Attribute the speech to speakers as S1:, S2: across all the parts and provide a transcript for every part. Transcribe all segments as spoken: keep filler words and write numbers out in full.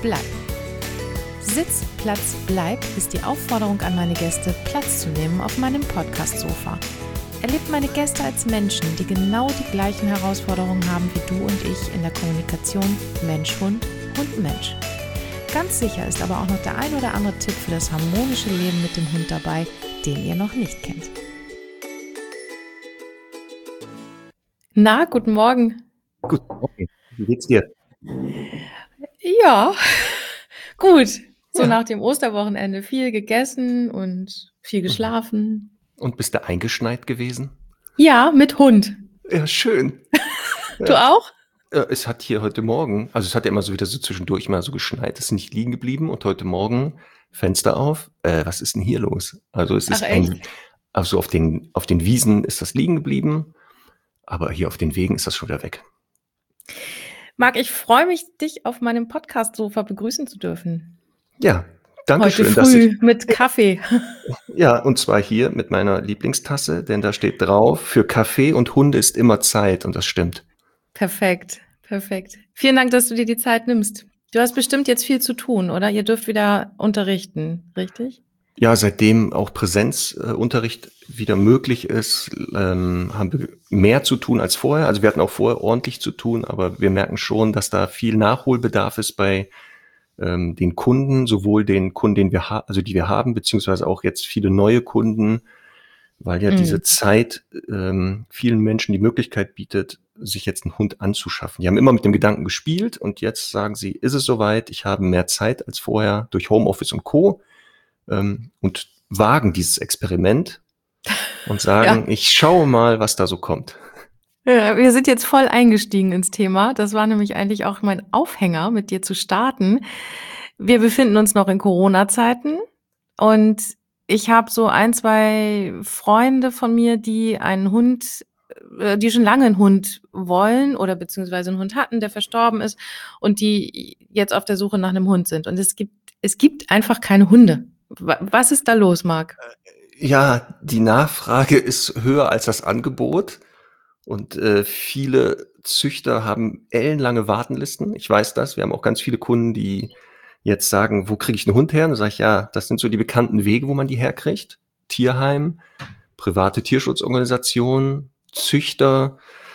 S1: bleib. Sitz, Platz, bleib ist die Aufforderung an meine Gäste, Platz zu nehmen auf meinem Podcast-Sofa. Erlebt meine Gäste als Menschen, die genau die gleichen Herausforderungen haben wie du und ich in der Kommunikation Mensch-Hund, Hund-Mensch. Ganz sicher ist aber auch noch der ein oder andere Tipp für das harmonische Leben mit dem Hund dabei, den ihr noch nicht kennt. Na, guten Morgen.
S2: Guten Morgen. Wie geht's dir?
S1: Ja, gut. So
S2: Ja.
S1: nach dem Osterwochenende viel gegessen und viel geschlafen.
S2: Und bist du eingeschneit gewesen?
S1: Ja, mit Hund.
S2: Ja, schön.
S1: Du auch?
S2: Ja, es hat hier heute Morgen, also es hat ja immer so wieder so zwischendurch mal so geschneit, es ist nicht liegen geblieben und heute Morgen Fenster auf. Äh, was ist denn hier los? Also es ist
S1: Ach,
S2: ein,
S1: echt?
S2: also auf den, auf den Wiesen ist das liegen geblieben, aber hier auf den Wegen ist das schon wieder weg.
S1: Marc, ich freue mich, dich auf meinem Podcast-Sofa begrüßen zu dürfen.
S2: Ja, danke
S1: Heute
S2: schön, dass
S1: früh
S2: ich,
S1: mit Kaffee.
S2: ja, und zwar hier mit meiner Lieblingstasse, denn da steht drauf, für Kaffee und Hunde ist immer Zeit und das stimmt.
S1: Perfekt, perfekt. Vielen Dank, dass du dir die Zeit nimmst. Du hast bestimmt jetzt viel zu tun, oder? Ihr dürft wieder unterrichten, richtig?
S2: Ja, seitdem auch Präsenzunterricht wieder möglich ist, ähm, haben wir mehr zu tun als vorher. Also wir hatten auch vorher ordentlich zu tun, aber wir merken schon, dass da viel Nachholbedarf ist bei ähm, den Kunden, sowohl den Kunden, den wir ha- also die wir haben, beziehungsweise auch jetzt viele neue Kunden, weil ja
S1: Mhm.
S2: diese Zeit ähm, vielen Menschen die Möglichkeit bietet, sich jetzt einen Hund anzuschaffen. Die haben immer mit dem Gedanken gespielt und jetzt sagen sie, ist es soweit, ich habe mehr Zeit als vorher durch Homeoffice und Co. ähm, und wagen dieses Experiment und sagen,
S1: Ja.
S2: ich schaue mal, was da so kommt.
S1: Ja, wir sind jetzt voll eingestiegen ins Thema. Das war nämlich eigentlich auch mein Aufhänger, mit dir zu starten. Wir befinden uns noch in Corona-Zeiten und ich habe so ein, zwei Freunde von mir, die einen Hund, äh, die schon lange einen Hund wollen oder beziehungsweise einen Hund hatten, der verstorben ist und die jetzt auf der Suche nach einem Hund sind. Und es gibt, es gibt einfach keine Hunde. Wa- Was ist da los, Marc?
S2: Ja, die Nachfrage ist höher als das Angebot und äh, viele Züchter haben ellenlange Wartenlisten. Ich weiß das. Wir haben auch ganz viele Kunden, die jetzt sagen, wo kriege ich einen Hund her? Und dann sage ich, ja, das sind so die bekannten Wege, wo man die herkriegt. Tierheim, private Tierschutzorganisationen, Züchter,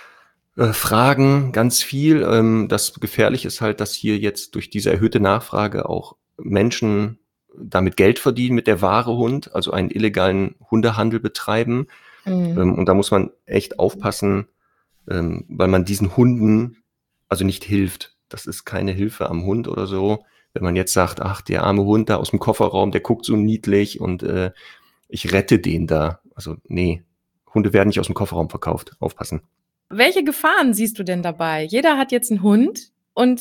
S2: äh, Fragen, ganz viel. Ähm, das Gefährliche ist halt, dass hier jetzt durch diese erhöhte Nachfrage auch Menschen damit Geld verdienen mit der Ware Hund, also einen illegalen Hundehandel betreiben.
S1: Mhm.
S2: Ähm, und da muss man echt aufpassen, ähm, weil man diesen Hunden also nicht hilft. Das ist keine Hilfe am Hund oder so. Wenn man jetzt sagt, ach, der arme Hund da aus dem Kofferraum, der guckt so niedlich und äh, ich rette den da. Also nee, Hunde werden nicht aus dem Kofferraum verkauft. Aufpassen.
S1: Welche Gefahren siehst du denn dabei? Jeder hat jetzt einen Hund und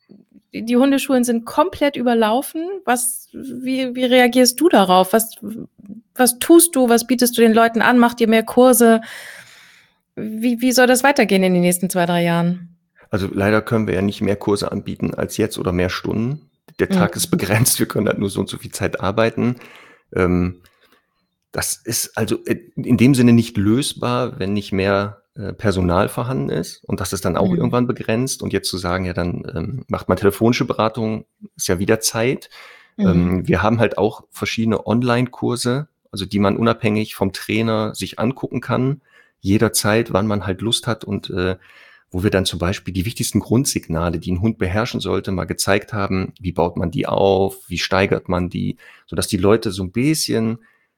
S1: die Hundeschulen sind komplett überlaufen. Was, wie, wie reagierst du darauf? Was, was tust du? Was bietest du den Leuten an? Macht ihr mehr Kurse? Wie, wie soll das weitergehen in den nächsten zwei, drei Jahren?
S2: Also leider können wir ja nicht mehr Kurse anbieten als jetzt oder mehr Stunden. Der Tag
S1: Mhm.
S2: ist begrenzt, wir können halt nur so und so viel Zeit arbeiten. Ähm, das ist also in dem Sinne nicht lösbar, wenn nicht mehr äh, Personal vorhanden ist. Und das ist dann auch
S1: Mhm.
S2: irgendwann begrenzt. Und jetzt zu sagen, ja, dann ähm, macht man telefonische Beratung, ist ja wieder Zeit.
S1: Mhm.
S2: Ähm, wir haben halt auch verschiedene Online-Kurse, also die man unabhängig vom Trainer sich angucken kann, jederzeit, wann man halt Lust hat und äh, wo wir dann zum Beispiel die wichtigsten Grundsignale, die ein Hund beherrschen sollte, mal gezeigt haben, wie baut man die auf, wie steigert man die, sodass die Leute so ein bisschen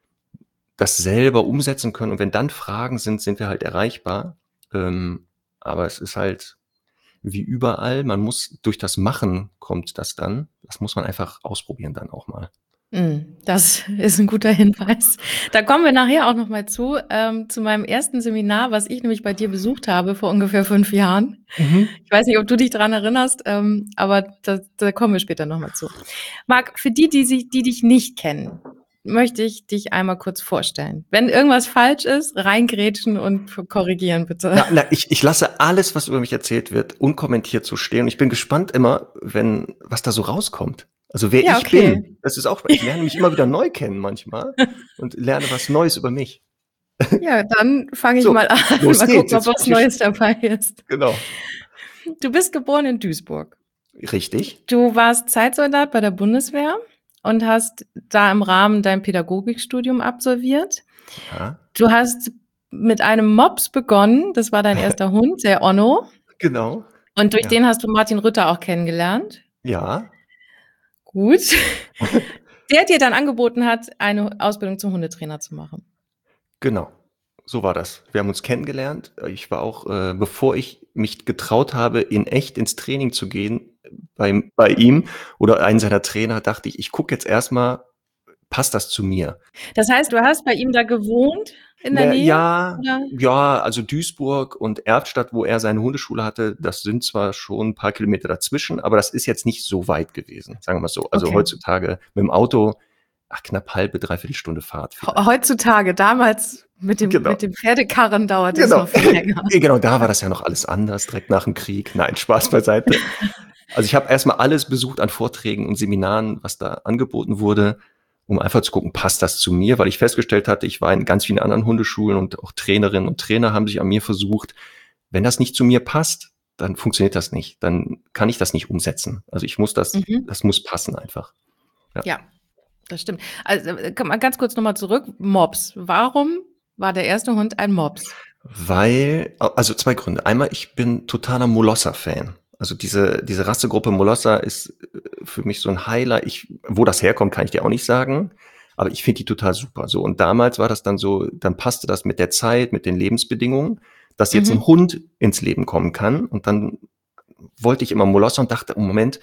S2: das selber umsetzen können. Und wenn dann Fragen sind, sind wir halt erreichbar. Ähm, aber es ist halt wie überall, man muss durch das Machen kommt das dann. Das muss man einfach ausprobieren dann auch mal.
S1: Mhm. Das ist ein guter Hinweis. Da kommen wir nachher auch noch mal zu, ähm, zu meinem ersten Seminar, was ich nämlich bei dir besucht habe vor ungefähr fünf Jahren.
S2: Mhm.
S1: Ich weiß nicht, ob du dich daran erinnerst, ähm, aber da, da kommen wir später noch mal zu. Marc, für die, die, sich, die dich nicht kennen, möchte ich dich einmal kurz vorstellen. Wenn irgendwas falsch ist, reingrätschen und korrigieren, bitte.
S2: Na, na, ich, ich lasse alles, was über mich erzählt wird, unkommentiert so stehen. Und ich bin gespannt immer, wenn was da so rauskommt. Also wer
S1: Ja,
S2: ich
S1: okay.
S2: bin, das ist auch, ich lerne mich immer wieder neu kennen manchmal und lerne was Neues über mich.
S1: Ja, dann fange ich
S2: So,
S1: mal an.
S2: los
S1: Mal
S2: geht's.
S1: gucken, ob
S2: Jetzt bin
S1: was
S2: ich
S1: Neues dabei ist.
S2: genau.
S1: Du bist geboren in Duisburg.
S2: Richtig.
S1: Du warst Zeitsoldat bei der Bundeswehr und hast da im Rahmen dein Pädagogikstudium absolviert.
S2: Ja.
S1: Du hast mit einem Mops begonnen, das war dein erster Hund, der Onno.
S2: Genau,
S1: Und durch
S2: ja.
S1: den hast du Martin Rütter auch kennengelernt?
S2: Ja.
S1: Gut. Der dir dann angeboten hat, eine Ausbildung zum Hundetrainer zu machen.
S2: Genau, so war das. Wir haben uns kennengelernt. Äh, ich war auch, äh bevor ich mich getraut habe, in echt ins Training zu gehen beim bei ihm oder einen seiner Trainer, dachte ich: „Ich gucke jetzt erst mal, passt das zu mir?“
S1: Das heißt, du hast bei ihm da gewohnt in der
S2: Ne,
S1: Nähe,
S2: ja,
S1: oder?
S2: ja, also Duisburg und Erftstadt, wo er seine Hundeschule hatte, das sind zwar schon 'n paar Kilometer dazwischen, aber das ist jetzt nicht so weit gewesen, sagen wir mal so. Also,
S1: Okay.
S2: heutzutage mit'm Auto, ach, knapp halbe, dreiviertel Stunde Fahrt
S1: Heu
S2: vielleicht.
S1: heutzutage, damals mit dem
S2: Genau.
S1: mit dem Pferdekarren dauerte es
S2: Genau.
S1: noch viel länger.
S2: Äh, genau, da war das ja noch alles anders, direkt nach'm Krieg. Nein, Spaß beiseite. Also, ich habe erst mal alles besucht an Vorträgen und Seminaren, was da angeboten wurde, um einfach zu gucken, passt das zu mir? Weil ich festgestellt hatte, ich war in ganz vielen anderen Hundeschulen und auch Trainerinnen und Trainer haben sich an mir versucht. Wenn das nicht zu mir passt, dann funktioniert das nicht. Dann kann ich das nicht umsetzen. Also, ich muss das
S1: Mhm.
S2: das muss passen einfach. Ja.
S1: Ja, das stimmt. Also, äh, komm mal ganz kurz noch mal zurück. Mops. Warum war der erste Hund ein Mops?
S2: Weil a also zwei Gründe. Einmal, ich bin totaler Molosser-Fan. Also, diese diese Rassegruppe Molosser ist, äh, für mich so 'n Highlight. Ich wo das herkommt, kann ich dir auch nicht sagen, aber ich finde die total super, so. Und damals war das dann so dann passte das mit der Zeit, mit den Lebensbedingungen, dass jetzt 'n
S1: Mhm.
S2: Hund ins Leben kommen kann. Und dann wollte ich immer Molosser und dachte: „Oh, Moment“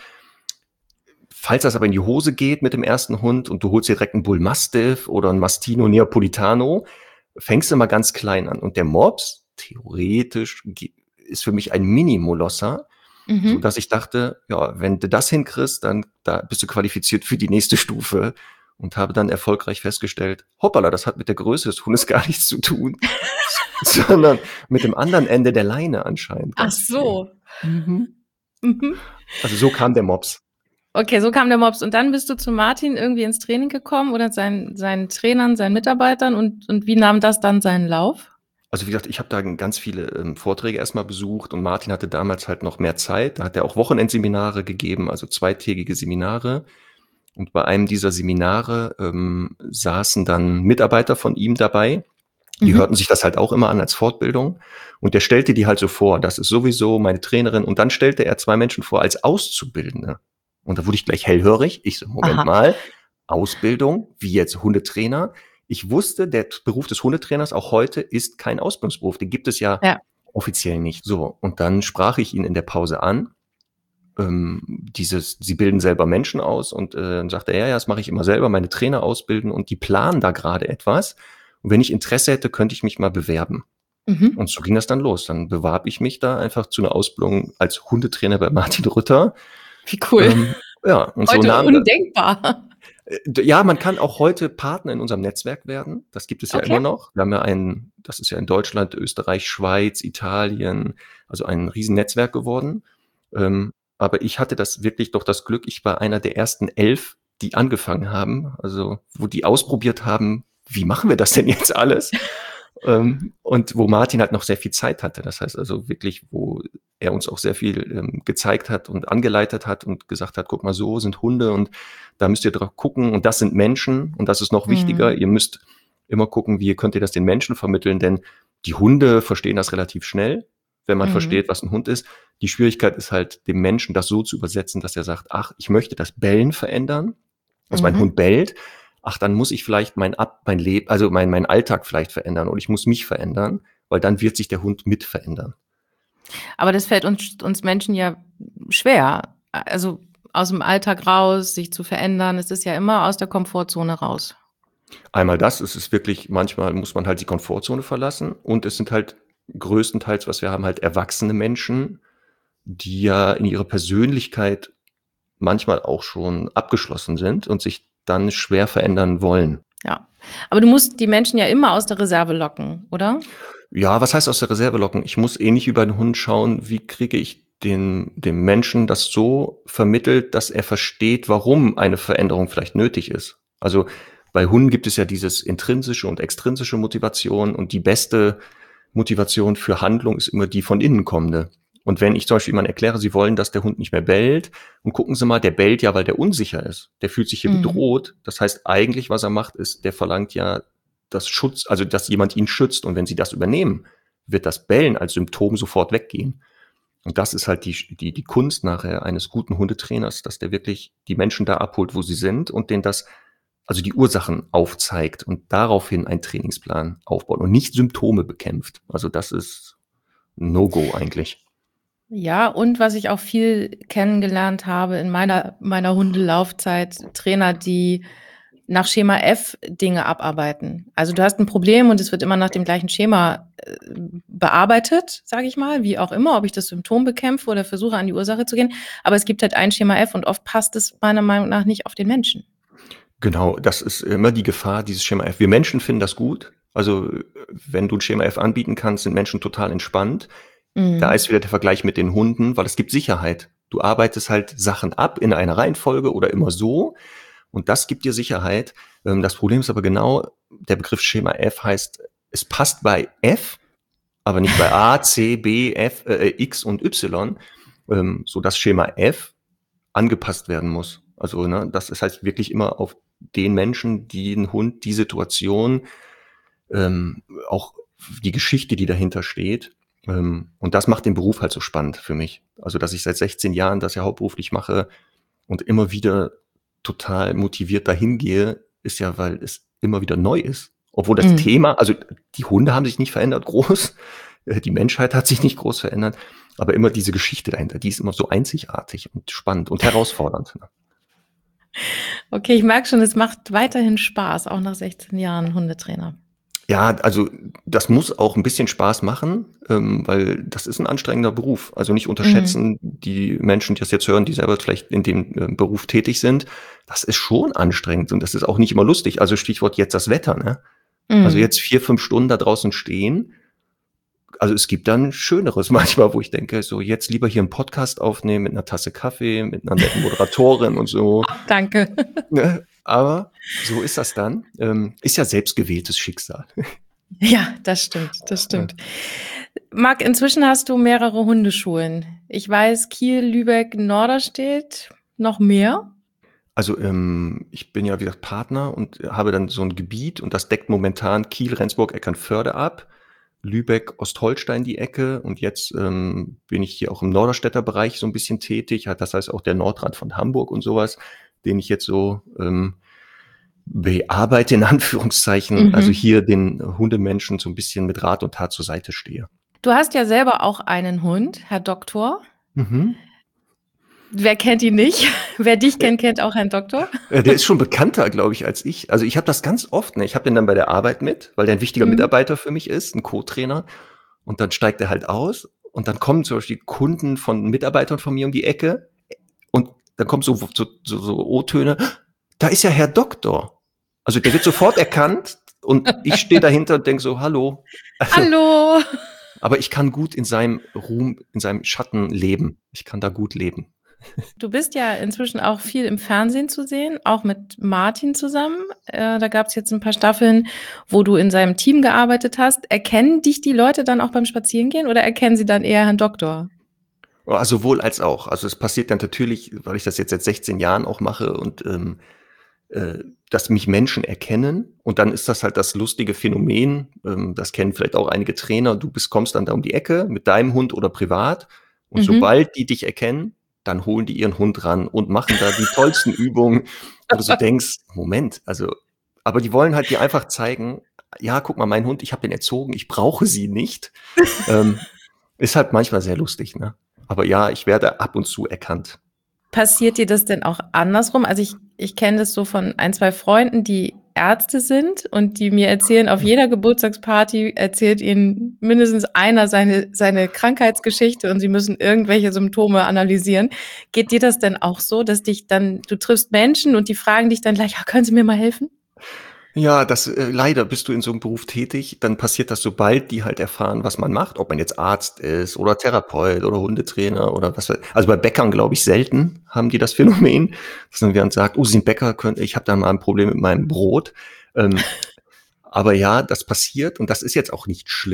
S2: „falls das aber in die Hose geht mit dem ersten Hund und du holst dir direkt 'n Bullmastiff oder 'n Mastino Neapolitano, fängst du mal ganz klein an.“ Und der Mops, theoretisch ge ist für mich ein Mini-Molosser,
S1: Mhm.
S2: sodass ich dachte: „Ja, wenn du das hinkriegst, dann da bist du qualifiziert für die nächste Stufe.“ Und habe dann erfolgreich festgestellt: „Hoppala, das hat mit der Größe des Hundes gar nichts zu tun, s sondern mit dem anderen Ende der Leine anscheinend
S1: Ach
S2: ganz viel.“
S1: so.
S2: Mhm.
S1: Mhm.
S2: Also, so kam der Mops.
S1: Okay, so kam der Mops. Und dann bist du zu Martin irgendwie ins Training gekommen oder seinen seinen Trainern, seinen Mitarbeitern und und wie nahm das dann seinen Lauf?
S2: Also, wie gesagt, ich habe da g ganz viele, ähm, Vorträge erst mal besucht und Martin hatte damals halt noch mehr Zeit. Da hat er auch Wochenendseminare gegeben, also zweitägige Seminare. Und bei einem dieser Seminare, ähm, saßen dann Mitarbeiter von ihm dabei. Die hörten
S1: Mhm.
S2: sich das halt auch immer an als Fortbildung. Und der stellte die halt so vor: „Das ist sowieso meine Trainerin.“ Und dann stellte er zwei Menschen vor als Auszubildende. Und da wurde ich gleich hellhörig. Ich so: „Moment
S1: Aha.
S2: mal, Ausbildung? Wie jetzt Hundetrainer?“ Ich wusste, der t Beruf des Hundetrainers auch heute ist kein Ausbildungsberuf. Den gibt es ja
S1: Ja.
S2: offiziell nicht. So, und dann sprach ich ihn in der Pause an. Ähm, dieses sie bilden selber Menschen aus und, äh, dann sagt er: „Ja, ja, das mache ich immer selber, meine Trainer ausbilden und die planen da grade etwas. Und wenn ich Interesse hätte, könnte ich mich mal bewerben.“ Und
S1: Mhm.
S2: so ging das dann los. Dann bewarb ich mich da einfach zu 'ner Ausbildung als Hundetrainer bei Martin Rütter.
S1: Wie cool.
S2: Ähm, ja, und so
S1: Heute
S2: nahm da
S1: undenkbar.
S2: Äh, d ja, man kann auch heute Partner in unserem Netzwerk werden. Das gibt es ja immer
S1: Okay.
S2: noch. Wir haben ja ein das ist ja in Deutschland, Österreich, Schweiz, Italien, also ein Riesennetzwerk geworden. Ähm, aber ich hatte das wirklich doch das Glück, ich war einer der ersten elf, die angefangen haben, also wo die ausprobiert haben: „Wie machen wir das denn jetzt alles?“ Ähm, und wo Martin halt noch sehr viel Zeit hatte. Das heißt also wirklich, wo er uns auch sehr viel, ähm, gezeigt hat und angeleitet hat und gesagt hat: „Guck mal, so sind Hunde und da müsst ihr drauf gucken und das sind Menschen und das ist noch wichtiger.
S1: Mhm.
S2: Ihr müsst immer gucken, wie könnt ihr das den Menschen vermitteln, denn die Hunde verstehen das relativ schnell, wenn man
S1: Mhm.
S2: versteht, was 'n Hund ist. Die Schwierigkeit ist halt, dem Menschen das so zu übersetzen, dass er sagt: ‚Ach, ich möchte das Bellen verändern.‘ Also, mein Hund
S1: Mhm.
S2: bellt. Ach, dann muss ich vielleicht mein ab mein Leb also mein mein Alltag vielleicht verändern oder ich muss mich verändern, weil dann wird sich der Hund mit verändern.“
S1: Aber das fällt uns uns Menschen ja schwer. A also, aus'm Alltag raus, sich zu verändern. Es ist ja immer aus der Komfortzone raus.
S2: Einmal das, es ist wirklich manchmal muss man halt die Komfortzone verlassen und es sind halt größtenteils, was wir haben, halt erwachsene Menschen, die ja in ihrer Persönlichkeit manchmal auch schon abgeschlossen sind und sich dann schwer verändern wollen.
S1: Ja, aber du musst die Menschen ja immer aus der Reserve locken, oder?
S2: Ja, was heißt aus der Reserve locken? Ich muss ähnlich wie bei 'n Hund schauen, wie kriege ich den dem Menschen das so vermittelt, dass er versteht, warum eine Veränderung vielleicht nötig ist. Also, bei Hunden gibt es ja dieses intrinsische und extrinsische Motivation und die beste Motivation für Handlung ist immer die von innen kommende. Und wenn ich zum Beispiel jemandem erkläre, Sie wollen, dass der Hund nicht mehr bellt, und gucken Sie mal, der bellt ja, weil der unsicher ist. Der fühlt sich hier
S1: Mhm.
S2: bedroht. Das heißt, eigentlich, was er macht, ist, der verlangt ja das Schutz, also dass jemand ihn schützt. Und wenn Sie das übernehmen, wird das Bellen als Symptom sofort weggehen. Und das ist halt die, die, die Kunst nachher eines guten Hundetrainers, dass der wirklich die Menschen da abholt, wo sie sind und denen das, also die Ursachen aufzeigt und daraufhin einen Trainingsplan aufbaut und nicht Symptome bekämpft. Also das ist ein No-Go eigentlich.
S1: Ja, und was ich auch viel kennengelernt habe in meiner, meiner Hundelaufzeit, Trainer, die nach Schema F Dinge abarbeiten. Also du hast ein Problem und es wird immer nach dem gleichen Schema äh, bearbeitet, sage ich mal, wie auch immer, ob ich das Symptom bekämpfe oder versuche an die Ursache zu gehen. Aber es gibt halt ein Schema F und oft passt es meiner Meinung nach nicht auf den Menschen.
S2: Genau, das ist immer die Gefahr, dieses Schema F. Wir Menschen finden das gut. Also wenn du ein Schema F anbieten kannst, sind Menschen total entspannt.
S1: Mhm.
S2: Da ist wieder der Vergleich mit den Hunden, weil es gibt Sicherheit. Du arbeitest halt Sachen ab in einer Reihenfolge oder immer so. Und das gibt dir Sicherheit. Das Problem ist aber genau, der Begriff Schema F heißt, es passt bei F, aber nicht bei A, C, B, F, äh, X und Y, ähm, so dass Schema F angepasst werden muss. Also ne, das ist halt wirklich immer auf den Menschen, die den Hund, die Situation, ähm, auch die Geschichte, die dahinter steht. Ähm, und das macht den Beruf halt so spannend für mich. Also dass ich seit sechzehn Jahren das ja hauptberuflich mache und immer wieder total motiviert dahin gehe, ist ja, weil es immer wieder neu ist. Obwohl das
S1: Mhm.
S2: Thema, also die Hunde haben sich nicht verändert groß, die Menschheit hat sich nicht groß verändert, aber immer diese Geschichte dahinter, die ist immer so einzigartig und spannend und herausfordernd.
S1: Okay, ich merke schon, es macht weiterhin Spaß, auch nach sechzehn Jahren Hundetrainer.
S2: Ja, also das muss auch ein bisschen Spaß machen, ähm, weil das ist ein anstrengender Beruf. Also nicht unterschätzen, die Menschen, die das jetzt hören, die selber vielleicht in dem äh, Beruf tätig sind. Das ist schon anstrengend und das ist auch nicht immer lustig. Also Stichwort jetzt das Wetter, ne? Also
S1: Mhm.
S2: jetzt vier, fünf Stunden da draußen stehen. Also es gibt dann Schöneres manchmal, wo ich denke, so jetzt lieber hier einen Podcast aufnehmen mit einer Tasse Kaffee, mit einer netten Moderatorin und so.
S1: Danke.
S2: Ne? Aber so ist das dann. Ähm, ist ja selbstgewähltes Schicksal.
S1: Ja, das stimmt, das stimmt. Marc, inzwischen hast du mehrere Hundeschulen. Ich weiß, Kiel, Lübeck, Norderstedt, noch mehr?
S2: Also ähm, ich bin ja wie gesagt Partner und habe dann so ein Gebiet und das deckt momentan Kiel, Rendsburg, Eckernförde ab, Lübeck, Ostholstein die Ecke und jetzt ähm, bin ich hier auch im Norderstädter Bereich so ein bisschen tätig, hat das heißt auch der Nordrand von Hamburg und sowas, den ich jetzt so ähm, bearbeite in Anführungszeichen,
S1: Mhm.
S2: also hier den Hundemenschen so ein bisschen mit Rat und Tat zur Seite stehe.
S1: Du hast ja selber auch einen Hund, Herr Doktor.
S2: Mhm.
S1: Wer kennt ihn nicht? Wer dich kennt, kennt auch Herrn Doktor.
S2: Äh, Der ist schon bekannter, glaube ich, als ich. Also ich habe das ganz oft, ne? Ich habe den dann bei der Arbeit mit, weil der ein wichtiger
S1: Mhm.
S2: Mitarbeiter für mich ist, ein Co-Trainer. Und dann steigt er halt aus und dann kommen zum Beispiel Kunden von Mitarbeitern von mir um die Ecke und dann kommen so, so, so, so O-Töne, da ist ja Herr Doktor. Also der wird sofort erkannt und ich stehe dahinter und denke so, hallo. Also,
S1: Hallo!
S2: aber ich kann gut in seinem Ruhm, in seinem Schatten leben. Ich kann da gut leben.
S1: Du bist ja inzwischen auch viel im Fernsehen zu sehen, auch mit Martin zusammen. Äh, da gab es jetzt ein paar Staffeln, wo du in seinem Team gearbeitet hast. Erkennen dich die Leute dann auch beim Spazierengehen oder erkennen sie dann eher Herrn Doktor?
S2: Also sowohl als auch. Also es passiert dann natürlich, weil ich das jetzt seit sechzehn Jahren auch mache und ähm, äh, dass mich Menschen erkennen und dann ist das halt das lustige Phänomen, ähm, das kennen vielleicht auch einige Trainer, du bist, kommst dann da um die Ecke mit deinem Hund oder privat und
S1: Mhm.
S2: sobald die dich erkennen, dann holen die ihren Hund ran und machen da die tollsten Übungen, wo du so denkst, Moment, also, aber die wollen halt dir einfach zeigen, ja, guck mal, mein Hund, ich habe den erzogen, ich brauche sie nicht. ähm, ist halt manchmal sehr lustig, ne? Aber ja, ich werde ab und zu erkannt.
S1: Passiert dir das denn auch andersrum? Also ich, ich kenne das so von ein, zwei Freunden, die Ärzte sind und die mir erzählen, auf jeder Geburtstagsparty erzählt ihnen mindestens einer seine, seine Krankheitsgeschichte und sie müssen irgendwelche Symptome analysieren. Geht dir das denn auch so, dass dich dann, du triffst Menschen und die fragen dich dann gleich, ja, können Sie mir mal helfen?
S2: Ja, das äh, leider bist du in so einem Beruf tätig, dann passiert das, sobald die halt erfahren, was man macht, ob man jetzt Arzt ist oder Therapeut oder Hundetrainer oder was weiß also bei Bäckern, glaube ich, selten haben die das Phänomen, dass dann jemand sagt: „Oh, Sie sind Bäcker, können ich habe da mal ein Problem mit meinem Brot.“ Ähm, aber ja, das passiert und das ist jetzt auch nicht schlimm.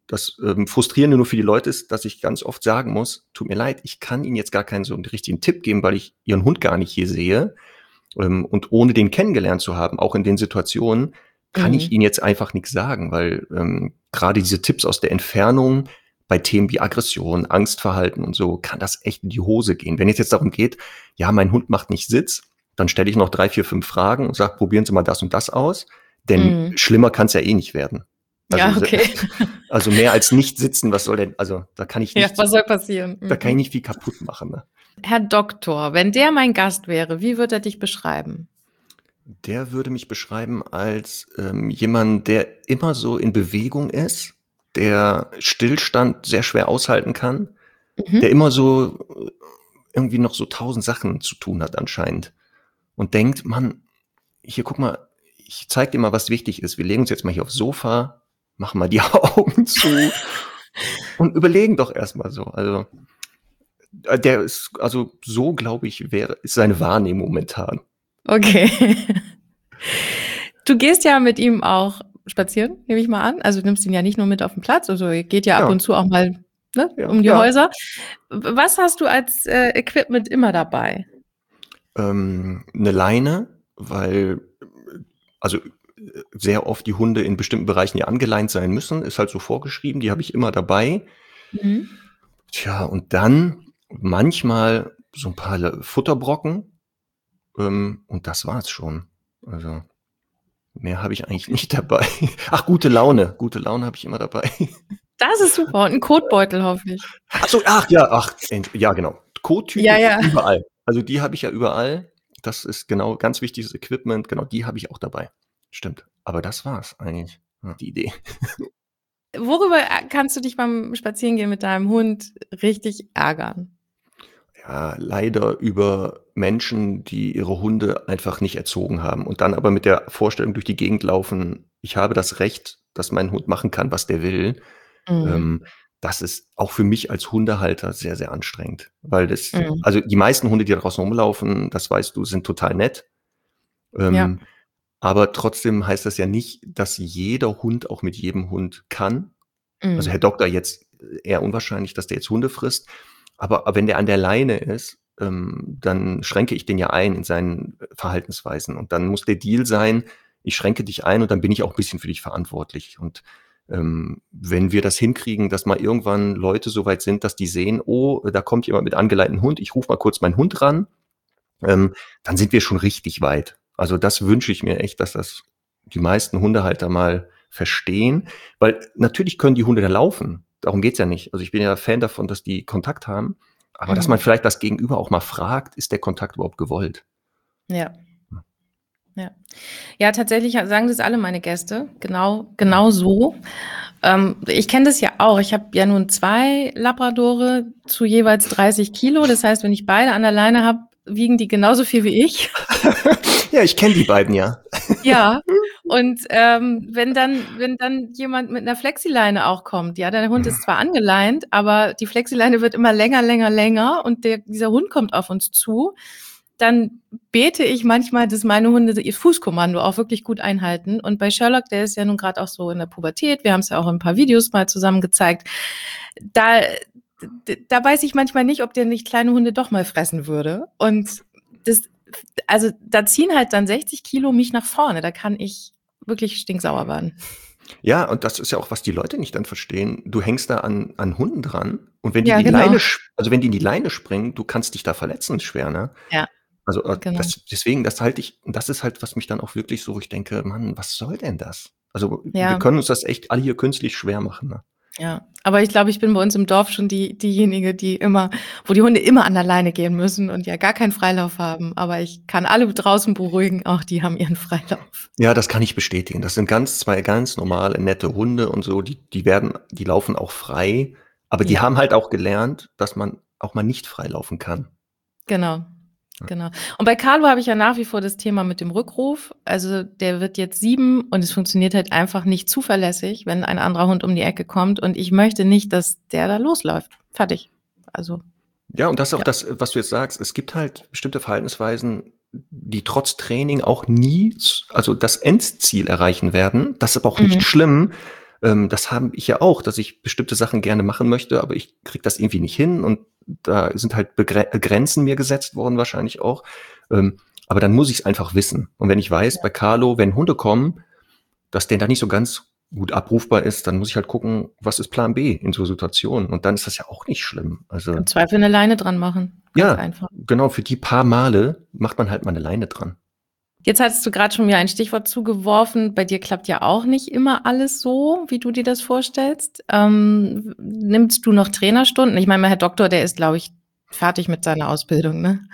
S2: Das, ähm, Frustrierende nur für die Leute ist, dass ich ganz oft sagen muss: „Tut mir leid, ich kann Ihnen jetzt gar keinen so 'n richtigen Tipp geben, weil ich Ihren Hund gar nicht hier sehe. Ähm, und ohne den kennengelernt zu haben, auch in den Situationen, kann ich
S1: Mhm.
S2: Ihnen jetzt einfach nix sagen“, weil, ähm, grade diese Tipps aus der Entfernung bei Themen wie Aggression, Angstverhalten und so, kann das echt in die Hose gehen. Wenn es jetzt darum geht: „Ja, mein Hund macht nicht Sitz“, dann stelle ich noch drei, vier, fünf Fragen und sage: „Probieren Sie mal das und das aus“, denn
S1: Mhm.
S2: schlimmer kann's ja eh nicht werden. Also
S1: Ja,
S2: se
S1: okay.
S2: also mehr als nicht sitzen, was soll denn also, da kann ich
S1: Ja,
S2: nichts
S1: was soll passieren?
S2: da kann ich
S1: Mhm.
S2: nicht viel kaputt machen, ne?
S1: Herr Doktor, wenn der mein Gast wäre, wie würde er dich beschreiben?
S2: Der würde mich beschreiben als, ähm, jemand, der immer so in Bewegung ist, der Stillstand sehr schwer aushalten kann, der
S1: Mhm.
S2: immer so irgendwie noch so tausend Sachen zu tun hat anscheinend und denkt: „Mann, hier guck mal, ich zeige dir mal, was wichtig ist. Wir legen uns jetzt mal hier aufs Sofa, machen mal die Augen zu und überlegen doch erst mal so.“ Also, äh, der ist also so, glaube ich, wäre ist seine Wahrnehmung momentan.
S1: Okay. Du gehst ja mit ihm auch spazieren, nehme ich mal an. Also, du nimmst ihn ja nicht nur mit auf 'n Platz, also ihr geht ja ab
S2: Ja.
S1: und zu auch mal, ne,
S2: Ja,
S1: um die
S2: ja.
S1: Häuser. W was hast du als, äh, Equipment immer dabei?
S2: Ähm, 'ne Leine, weil, äh also, äh, sehr oft die Hunde in bestimmten Bereichen ja angeleint sein müssen, ist halt so vorgeschrieben, die habe ich immer dabei.
S1: Mhm.
S2: Tja, und dann manchmal so 'n paar le Futterbrocken, ähm, und das war's schon. Also, mehr habe ich eigentlich nicht dabei. Ach, gute Laune. Gute Laune habe ich immer dabei.
S1: Das ist super und 'n Kotbeutel, hoffe ich.
S2: Ach so, ach ja, ach, Ent ja, genau.
S1: Ja,
S2: Kottüte
S1: ja.
S2: überall. Also, die habe ich ja überall. Das ist genau ganz wichtiges Equipment. Genau, die habe ich auch dabei. Stimmt. Aber das war's eigentlich, ja, die Idee.
S1: Worüber, äh, kannst du dich beim Spazierengehen mit deinem Hund richtig ärgern?
S2: Ja, leider über Menschen, die ihre Hunde einfach nicht erzogen haben und dann aber mit der Vorstellung durch die Gegend laufen: „Ich habe das Recht, dass mein Hund machen kann, was der will.“
S1: Mhm.
S2: Ähm, das ist auch für mich als Hundehalter sehr, sehr anstrengend, weil das
S1: Mhm.
S2: also, die meisten Hunde, die da draußen rumlaufen, das weißt du, sind total nett.
S1: Ja.
S2: Ähm, aber trotzdem heißt das ja nicht, dass jeder Hund auch mit jedem Hund kann. Also, Herr
S1: Mhm.
S2: Doktor jetzt eher unwahrscheinlich, dass der jetzt Hunde frisst. Aber aber wenn der an der Leine ist, ähm, dann schränke ich den ja ein in seinen, äh, Verhaltensweisen. Und dann muss der Deal sein: „Ich schränke dich ein und dann bin ich auch bisschen für dich verantwortlich.“ Und, ähm, wenn wir das hinkriegen, dass mal irgendwann Leute so weit sind, dass die sehen: „Oh, da kommt jemand mit angeleinten Hund, ich rufe mal kurz meinen Hund ran“, ähm, dann sind wir schon richtig weit. Also, das wünsche ich mir echt, dass das die meisten Hundehalter mal verstehen, weil natürlich können die Hunde da laufen. Darum geht's ja nicht. Also, ich bin ja Fan davon, dass die Kontakt haben, aber dass man
S1: Mhm.
S2: vielleicht das Gegenüber auch mal fragt: „Ist der Kontakt überhaupt gewollt?“
S1: Ja.
S2: Ja.
S1: Ja. Ja, tatsächlich ha sagen das alle meine Gäste, genau genau so. Ähm, ich kenne das ja auch. Ich habe ja nun zwei Labradore zu jeweils dreißig Kilo. Das heißt, wenn ich beide an der Leine habe, wiegen die genauso viel wie ich.
S2: Ja, ich kenne die beiden, ja.
S1: Ja, und, ähm, wenn dann wenn dann jemand mit 'ner Flexileine auch kommt, ja, der Hund ist zwar angeleint, aber die Flexileine wird immer länger, länger, länger und der dieser Hund kommt auf uns zu, dann bete ich manchmal, dass meine Hunde ihr Fußkommando auch wirklich gut einhalten. Und bei Sherlock, der ist ja nun grad auch so in der Pubertät, wir haben's ja auch in 'n paar Videos mal zusammen gezeigt, da d d da weiß ich manchmal nicht, ob der nicht kleine Hunde doch mal fressen würde. Und das also, da ziehen halt dann sechzig Kilo mich nach vorne. Da kann ich wirklich stinksauer werden.
S2: Ja, und das ist ja auch, was die Leute nicht dann verstehen. Du hängst da an an Hunden dran und wenn die
S1: Ja,
S2: die
S1: genau.
S2: Leine sch also, wenn die in die Leine springen, du kannst dich da verletzen schwer, ne?
S1: Ja,
S2: Also, äh,
S1: genau.
S2: das deswegen, das halte ich das ist halt, was mich dann auch wirklich so wo ich denke: „Mann, was soll denn das?“ Also, wir
S1: Ja.
S2: können uns das echt alle hier künstlich schwer machen, ne?
S1: Ja, aber ich glaube, ich bin bei uns im Dorf schon die diejenige, die immer wo die Hunde immer an der Leine gehen müssen und ja gar keinen Freilauf haben. Aber ich kann alle draußen beruhigen, auch die haben ihren Freilauf.
S2: Ja, das kann ich bestätigen. Das sind ganz zwei ganz normale, nette Hunde und so, die die werden die laufen auch frei, aber die
S1: Ja.
S2: haben halt auch gelernt, dass man auch mal nicht frei laufen kann.
S1: Genau,
S2: Ja.
S1: genau. Und bei Carlo habe ich ja nach wie vor das Thema mit dem Rückruf. Also, der wird jetzt sieben und es funktioniert halt einfach nicht zuverlässig, wenn ein anderer Hund um die Ecke kommt und ich möchte nicht, dass der da losläuft. Fertig. Also
S2: Ja, und das ist auch
S1: ja.
S2: das, was du jetzt sagst. Es gibt halt bestimmte Verhaltensweisen, die trotz Training auch nie z also, das Endziel erreichen werden. Das ist aber auch nicht
S1: Mhm.
S2: schlimm, Ähm, das habe ich ja auch, dass ich bestimmte Sachen gerne machen möchte, aber ich kriege das irgendwie nicht hin und da sind halt Begre Grenzen mir gesetzt worden wahrscheinlich auch. Ähm, aber dann muss ich's einfach wissen. Und wenn ich weiß,
S1: Ja.
S2: bei Carlo, wenn Hunde kommen, dass der da nicht so ganz gut abrufbar ist, dann muss ich halt gucken, was ist Plan B in so Situationen? Und dann ist das ja auch nicht schlimm. Also
S1: Im Zweifel 'ne Leine dran machen, ganz
S2: ja,
S1: einfach.
S2: genau, für die paar Male macht man halt mal 'ne Leine dran.
S1: Jetzt hattest du grad schon mir ein Stichwort zugeworfen. Bei dir klappt ja auch nicht immer alles so, wie du dir das vorstellst. Ähm, w nimmst du noch Trainerstunden? Ich meine, mein Herr Doktor, der ist, glaube ich, fertig mit seiner Ausbildung, ne?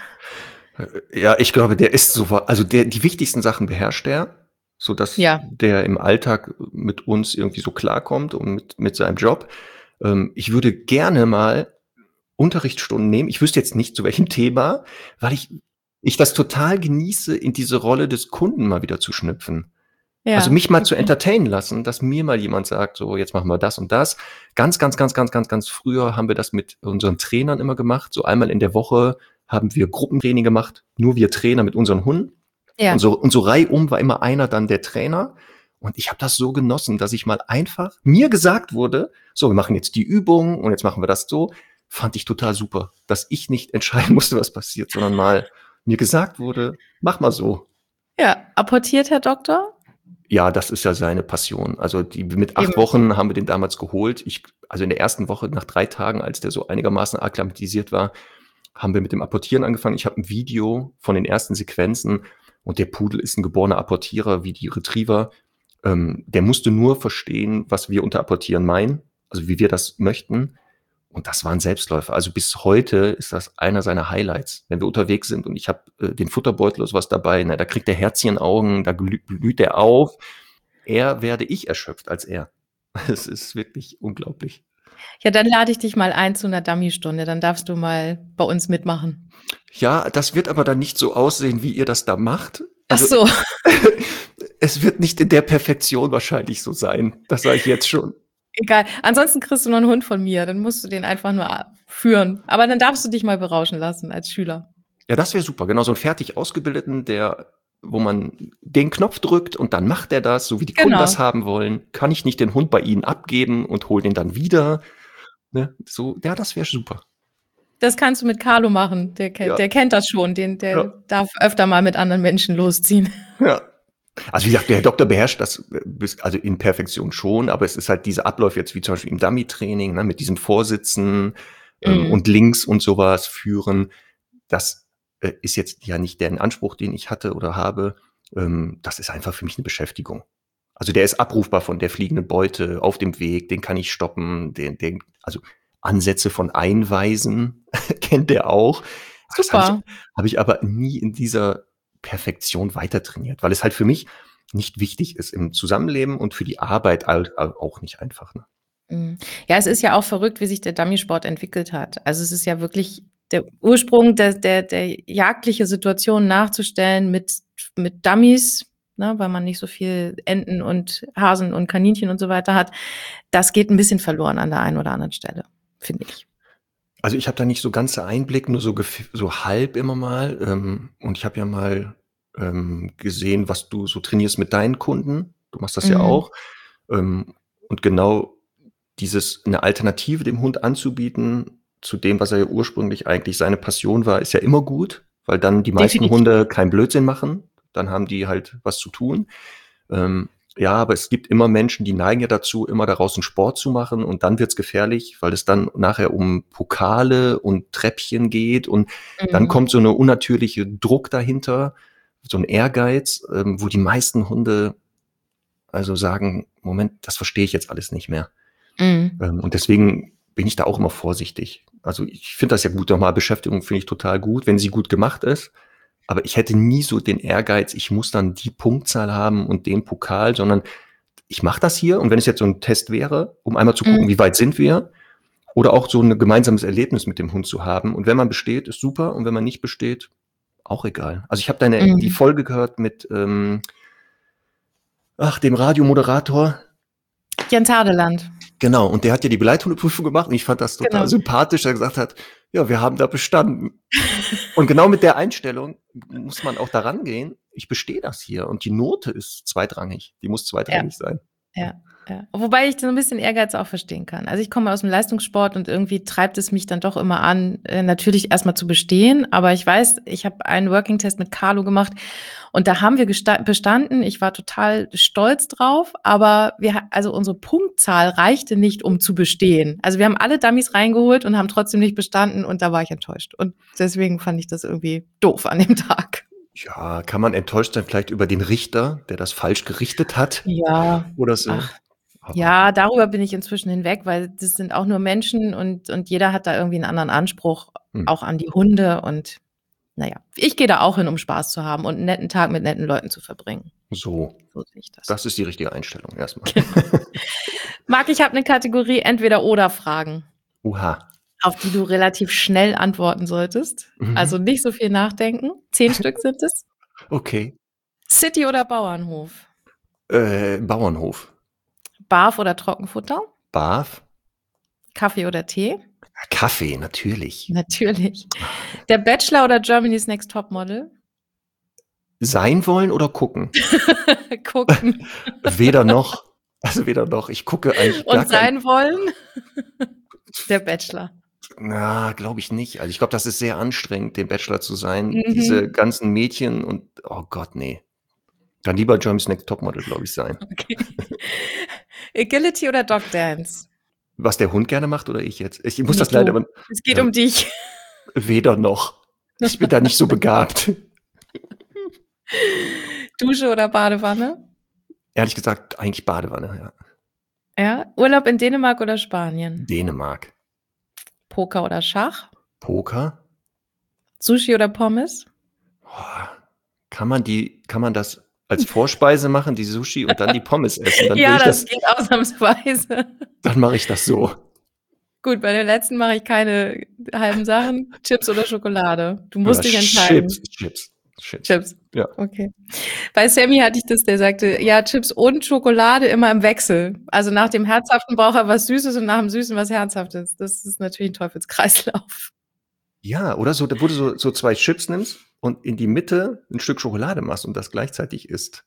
S2: Äh, ja, ich glaube, der ist so wa also der die wichtigsten Sachen beherrscht er, sodass
S1: Ja.
S2: der im Alltag mit uns irgendwie so klarkommt und mit mit seinem Job. Ähm, ich würde gerne mal Unterrichtsstunden nehmen. Ich wüsste jetzt nicht, zu welchem Thema, weil ich ich das total genieße, in diese Rolle des Kunden mal wieder zu schlüpfen. Also,
S1: Ja,
S2: mich mal zu
S1: okay.
S2: entertainen lassen, dass mir mal jemand sagt: „So, jetzt machen wir das und das.“ Ganz, ganz, ganz, ganz, ganz, ganz früher haben wir das mit unseren Trainern immer gemacht. So einmal in der Woche haben wir Gruppentraining gemacht, nur wir Trainer mit unseren Hunden. Und
S1: Ja.
S2: so und so reihum war immer einer dann der Trainer. Und ich habe das so genossen, dass ich mal einfach mir gesagt wurde: „So, wir machen jetzt die Übung und jetzt machen wir das so.“ Fand ich total super, dass ich nicht entscheiden musste, was passiert, sondern mal mir gesagt wurde: „Mach mal so.“
S1: Ja, apportiert Herr Doktor?
S2: Ja, das ist ja seine Passion. Also, die mit acht
S1: Eben.
S2: Wochen haben wir den damals geholt. Ich also, in der ersten Woche nach drei Tagen, als der so einigermaßen akklimatisiert war, haben wir mit dem Apportieren angefangen. Ich habe 'n Video von den ersten Sequenzen und der Pudel ist 'n geborener Apportierer wie die Retriever. Ähm, der musste nur verstehen, was wir unter Apportieren meinen, also, wie wir das möchten. Und das war 'n Selbstläufer. Also, bis heute ist das einer seiner Highlights. Wenn wir unterwegs sind und ich habe, äh, den Futterbeutel oder so was dabei, ne, da kriegt der Herzchen in Augen, da glüh blüht der auf. Eher werde ich erschöpft als er. Es ist wirklich unglaublich.
S1: Ja, dann lade ich dich mal ein zu 'ner Dummy-Stunde, dann darfst du mal bei uns mitmachen.
S2: Ja, das wird aber dann nicht so aussehen, wie ihr das da macht.
S1: Ach
S2: Also,
S1: so.
S2: es wird nicht in der Perfektion wahrscheinlich so sein. Das sage ich jetzt schon.
S1: Egal. Ansonsten kriegst du noch 'n Hund von mir, dann musst du den einfach nur a führen. Aber dann darfst du dich mal berauschen lassen als Schüler.
S2: Ja, das wäre super. Genau, so 'n fertig Ausgebildeten, der wo man den Knopf drückt und dann macht der das, so wie die Kunden das
S1: Genau.
S2: haben wollen. Kann ich nicht den Hund bei Ihnen abgeben und hole den dann wieder, ne? So ja, das wäre super.
S1: Das kannst du mit Carlo machen. Der kennt
S2: Ja.
S1: der kennt das schon. Den der
S2: Ja.
S1: darf öfter mal mit anderen Menschen losziehen.
S2: Ja. Also, wie gesagt, der Herr Doktor beherrscht das, äh, bis also, in Perfektion schon, aber es ist halt diese Abläufe jetzt wie zum Beispiel im Dummy-Training, ne, mit diesem Vorsitzen, ähm,
S1: Mhm.
S2: und links und so was führen. Das, äh, ist jetzt ja nicht der Anspruch, den ich hatte oder habe. Ähm, das ist einfach für mich 'ne Beschäftigung. Also, der ist abrufbar von der fliegenden Beute auf dem Weg, den kann ich stoppen, den den also, Ansätze von Einweisen kennt der auch. Das habe ich
S1: Super.
S2: habe ich aber nie in dieser Perfektion weiter trainiert, weil es halt für mich nicht wichtig ist im Zusammenleben und für die Arbeit halt au auch nicht einfach, ne?
S1: Mhm. Ja, es ist ja auch verrückt, wie sich der Dummy-Sport entwickelt hat. Also, es ist ja wirklich der Ursprung der der der jagdliche Situation nachzustellen mit mit Dummies, ne, weil man nicht so viel Enten und Hasen und Kaninchen und so weiter hat. Das geht 'n bisschen verloren an der einen oder anderen Stelle, finde ich.
S2: Also, ich habe da nicht so ganz Einblick, nur so gef so halb immer mal. Ähm, und ich habe ja mal, ähm, gesehen, was du so trainierst mit deinen Kunden. Du machst das ja
S1: Mhm.
S2: auch. Ähm, und genau dieses 'ne Alternative dem Hund anzubieten zu dem, was er ja ursprünglich eigentlich seine Passion war, ist ja immer gut, weil dann die meisten
S1: Definitiv.
S2: Hunde keinen Blödsinn machen. Dann haben die halt was zu tun. Ähm, ja, aber es gibt immer Menschen, die neigen ja dazu, immer daraus 'n Sport zu machen und dann wird's gefährlich, weil es dann nachher um Pokale und Treppchen geht und dann
S1: Mhm.
S2: kommt so 'ne unnatürliche Druck dahinter, so 'n Ehrgeiz, ähm, wo die meisten Hunde also, sagen: „Moment, das verstehe ich jetzt alles nicht mehr.“
S1: Mhm.
S2: Ähm, und deswegen bin ich da auch immer vorsichtig. Also, ich finde das ja gut, nochmal Beschäftigung finde ich total gut, wenn sie gut gemacht ist. Aber ich hätte nie so den Ehrgeiz, ich muss dann die Punktzahl haben und den Pokal, sondern ich mache das hier und wenn es jetzt so 'n Test wäre, um einmal zu
S1: Mhm.
S2: gucken, wie weit sind wir oder auch so 'ne gemeinsames Erlebnis mit dem Hund zu haben. Und wenn man besteht, ist super und wenn man nicht besteht, auch egal. Also, ich habe deine die
S1: Mhm.
S2: Folge gehört mit, ähm ach, dem Radiomoderator.
S1: Jens Hardeland.
S2: Genau, und der hat ja die Geleithundeprüfung gemacht und ich fand das total
S1: Genau.
S2: sympathisch, dass er gesagt hat: „Ja, wir haben da bestanden.“ Und genau mit der Einstellung m muss man auch da rangehen: „Ich bestehe das hier und die Note ist zweitrangig. Die muss
S1: Ja.
S2: zweitrangig sein.“
S1: Ja, ja. Wobei ich so 'n bisschen Ehrgeiz auch verstehen kann. Also, ich komme aus'm Leistungssport und irgendwie treibt es mich dann doch immer an, äh, natürlich erst mal zu bestehen. Aber ich weiß, ich habe einen Working-Test mit Carlo gemacht und da haben wir gesta bestanden. Ich war total stolz drauf, aber wir ha also, unsere Punktzahl reichte nicht, um zu bestehen. Also, wir haben alle Dummies reingeholt und haben trotzdem nicht bestanden und da war ich enttäuscht. Und deswegen fand ich das irgendwie doof an dem Tag.
S2: Ja, kann man enttäuscht sein vielleicht über den Richter, der das falsch gerichtet hat
S1: Ja,
S2: oder so?
S1: ach,
S2: Aber
S1: ja, darüber bin ich inzwischen hinweg, weil das sind auch nur Menschen und und jeder hat da irgendwie 'n anderen Anspruch,
S2: Hm.
S1: auch an die Hunde und na ja. Ich gehe da auch hin, um Spaß zu haben und 'n netten Tag mit netten Leuten zu verbringen.
S2: So,
S1: So sehe ich das.
S2: das ist die richtige Einstellung erst mal.
S1: Genau. Marc, ich habe 'ne Kategorie Entweder-Oder-Fragen,
S2: Oha.
S1: auf die du relativ schnell antworten solltest. Also,
S2: Mhm.
S1: nicht so viel nachdenken. zehn Stück sind es.
S2: Okay.
S1: City oder Bauernhof?
S2: Äh, Bauernhof.
S1: Barf oder Trockenfutter?
S2: Barf.
S1: Kaffee oder Tee?
S2: Kaffee, natürlich.
S1: Natürlich. Der Bachelor oder Germany's Next Topmodel?
S2: Sein wollen oder gucken?
S1: Gucken.
S2: Weder noch. Also, weder noch. Ich gucke eigentlich gar
S1: Und
S2: kein
S1: sein wollen? Der Bachelor.
S2: Na, glaube ich nicht. Also, ich glaube, das ist sehr anstrengend, den Bachelor zu sein. Diese
S1: Mhm.
S2: ganzen Mädchen und oh Gott, ne. Dann lieber Germany's Next Topmodel, glaube ich, sein.
S1: Okay. Agility oder Dog Dance?
S2: Was der Hund gerne macht oder ich jetzt? Ich muss
S1: Ne,
S2: das leider
S1: du.
S2: aber
S1: Es geht
S2: ja.
S1: um dich.
S2: Weder noch. Ich bin da nicht so begabt.
S1: Dusche oder Badewanne?
S2: Ehrlich gesagt, eigentlich Badewanne, ja.
S1: Ja. Urlaub in Dänemark oder Spanien?
S2: Dänemark.
S1: Poker oder Schach?
S2: Poker?
S1: Sushi oder Pommes?
S2: Boah, kann man die kann man das als Vorspeise machen, die Sushi und dann die Pommes essen? Dann würde
S1: Ja,
S2: ich
S1: das
S2: das
S1: geht ausnahmsweise.
S2: dann mache ich das so.
S1: Gut, bei der letzten mache ich keine halben Sachen. Chips oder Schokolade? Du
S2: Oder
S1: musst dich
S2: Chips,
S1: entscheiden.
S2: Chips, Chips.
S1: Chips,
S2: Ja.
S1: okay. Bei Sammy hatte ich das, der sagte: „Ja, Chips und Schokolade immer im Wechsel.“ Also, nach dem Herzhaften braucht er was Süßes und nach dem Süßen was Herzhaftes. Das ist natürlich 'n Teufelskreislauf.
S2: Ja, oder so, wo du so so zwei Chips nimmst und in die Mitte 'n Stück Schokolade machst und das gleichzeitig isst.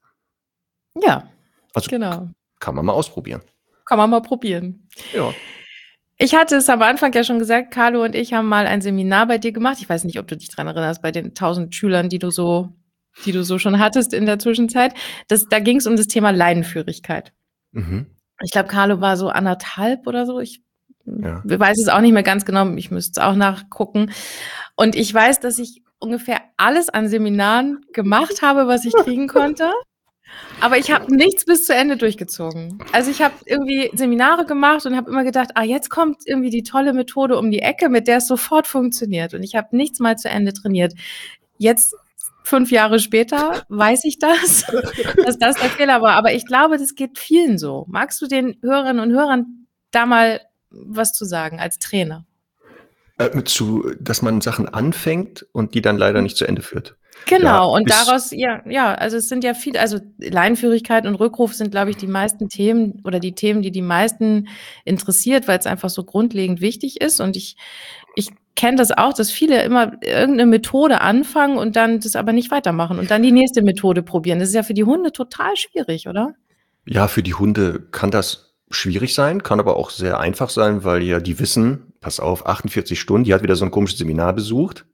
S1: Ja,
S2: Also, k
S1: genau.
S2: kann man mal ausprobieren.
S1: Kann man mal probieren.
S2: Ja.
S1: Ich hatte es am Anfang ja schon gesagt, Carlo und ich haben mal ein Seminar bei dir gemacht. Ich weiß nicht, ob du dich dran erinnerst, bei den tausend Schülern, die du so die du so schon hattest in der Zwischenzeit. Das da ging's um das Thema Leinenführigkeit.
S2: Mhm.
S1: Ich glaube, Carlo war so anderthalb oder so. Ich, hm,
S2: Ja.
S1: weiß es auch nicht mehr ganz genau. Ich müsste es auch nachgucken. Und ich weiß, dass ich ungefähr alles an Seminaren gemacht habe, was ich kriegen konnte, aber ich habe nichts bis zu Ende durchgezogen. Also, ich habe irgendwie Seminare gemacht und habe immer gedacht: „Ah, jetzt kommt irgendwie die tolle Methode um die Ecke, mit der es sofort funktioniert.“ Und ich habe nichts mal zu Ende trainiert. Jetzt, fünf Jahre später, weiß ich das, dass das der Fehler war. Aber ich glaube, das geht vielen so. Magst du den Hörerinnen und Hörern da mal was zu sagen als Trainer?
S2: Äh, zu dass man Sachen anfängt und die dann leider
S1: Hm.
S2: nicht zu Ende führt. Da
S1: Genau, und
S2: ist
S1: daraus ja, ja, also, es sind ja viele also, Leinenführigkeit und Rückruf sind, glaube ich, die meisten Themen oder die Themen, die die meisten interessiert, weil's einfach so grundlegend wichtig ist. Und ich ich kenne das auch, dass viele immer irgend 'ne Methode anfangen und dann das aber nicht weitermachen und dann die nächste Methode probieren. Das ist ja für die Hunde total schwierig, oder?
S2: Ja, für die Hunde kann das schwierig sein, kann aber auch sehr einfach sein, weil ja die wissen: „Pass auf, achtundvierzig Stunden, die hat wieder so 'n komisches Seminar besucht.“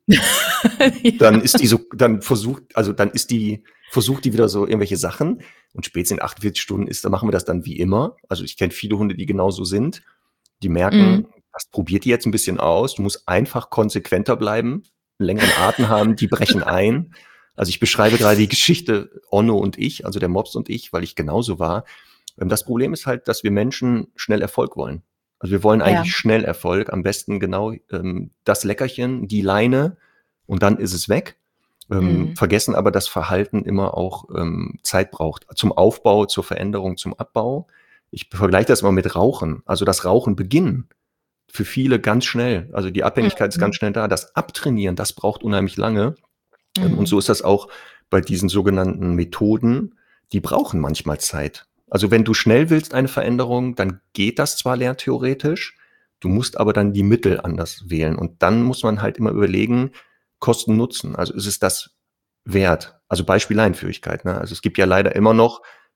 S2: Dann ist die
S1: Ja.
S2: so dann versucht also, dann ist die versucht die wieder so irgendwelche Sachen und spätestens in achtundvierzig Stunden ist dann machen wir das dann wie immer. Also, ich kenne viele Hunde, die genauso sind. Die merken,
S1: Mhm.
S2: das probiert die jetzt 'n bisschen aus. Du musst einfach konsequenter bleiben, 'n längeren Atem haben, die brechen ein. Also, ich beschreibe grade die Geschichte Onno und ich, also, der Mops und ich, weil ich genauso war. Ähm, das Problem ist halt, dass wir Menschen schnell Erfolg wollen. Also, wir wollen
S1: Ja.
S2: eigentlich schnell Erfolg, am besten genau, ähm, das Leckerchen, die Leine und dann ist es weg. Ähm,
S1: Mhm.
S2: vergessen aber, dass Verhalten immer auch, ähm, Zeit braucht zum Aufbau, zur Veränderung, zum Abbau. Ich vergleiche das immer mit Rauchen. Also, das Rauchen beginnen für viele ganz schnell. Also, die Abhängigkeit ist ganz
S1: Mhm.
S2: schnell da. Das Abtrainieren, das braucht unheimlich lange. Ähm, und so
S1: Mhm.
S2: ist das auch bei diesen sogenannten Methoden. Die brauchen manchmal Zeit. Also, wenn du schnell willst eine Veränderung, dann geht das zwar lerntheoretisch, du musst aber dann die Mittel anders wählen. Und dann muss man halt immer überlegen, Kosten Nutzen. Also, ist es das wert? Also, Beispiel Leinenführigkeit, ne? Also, es gibt ja leider immer noch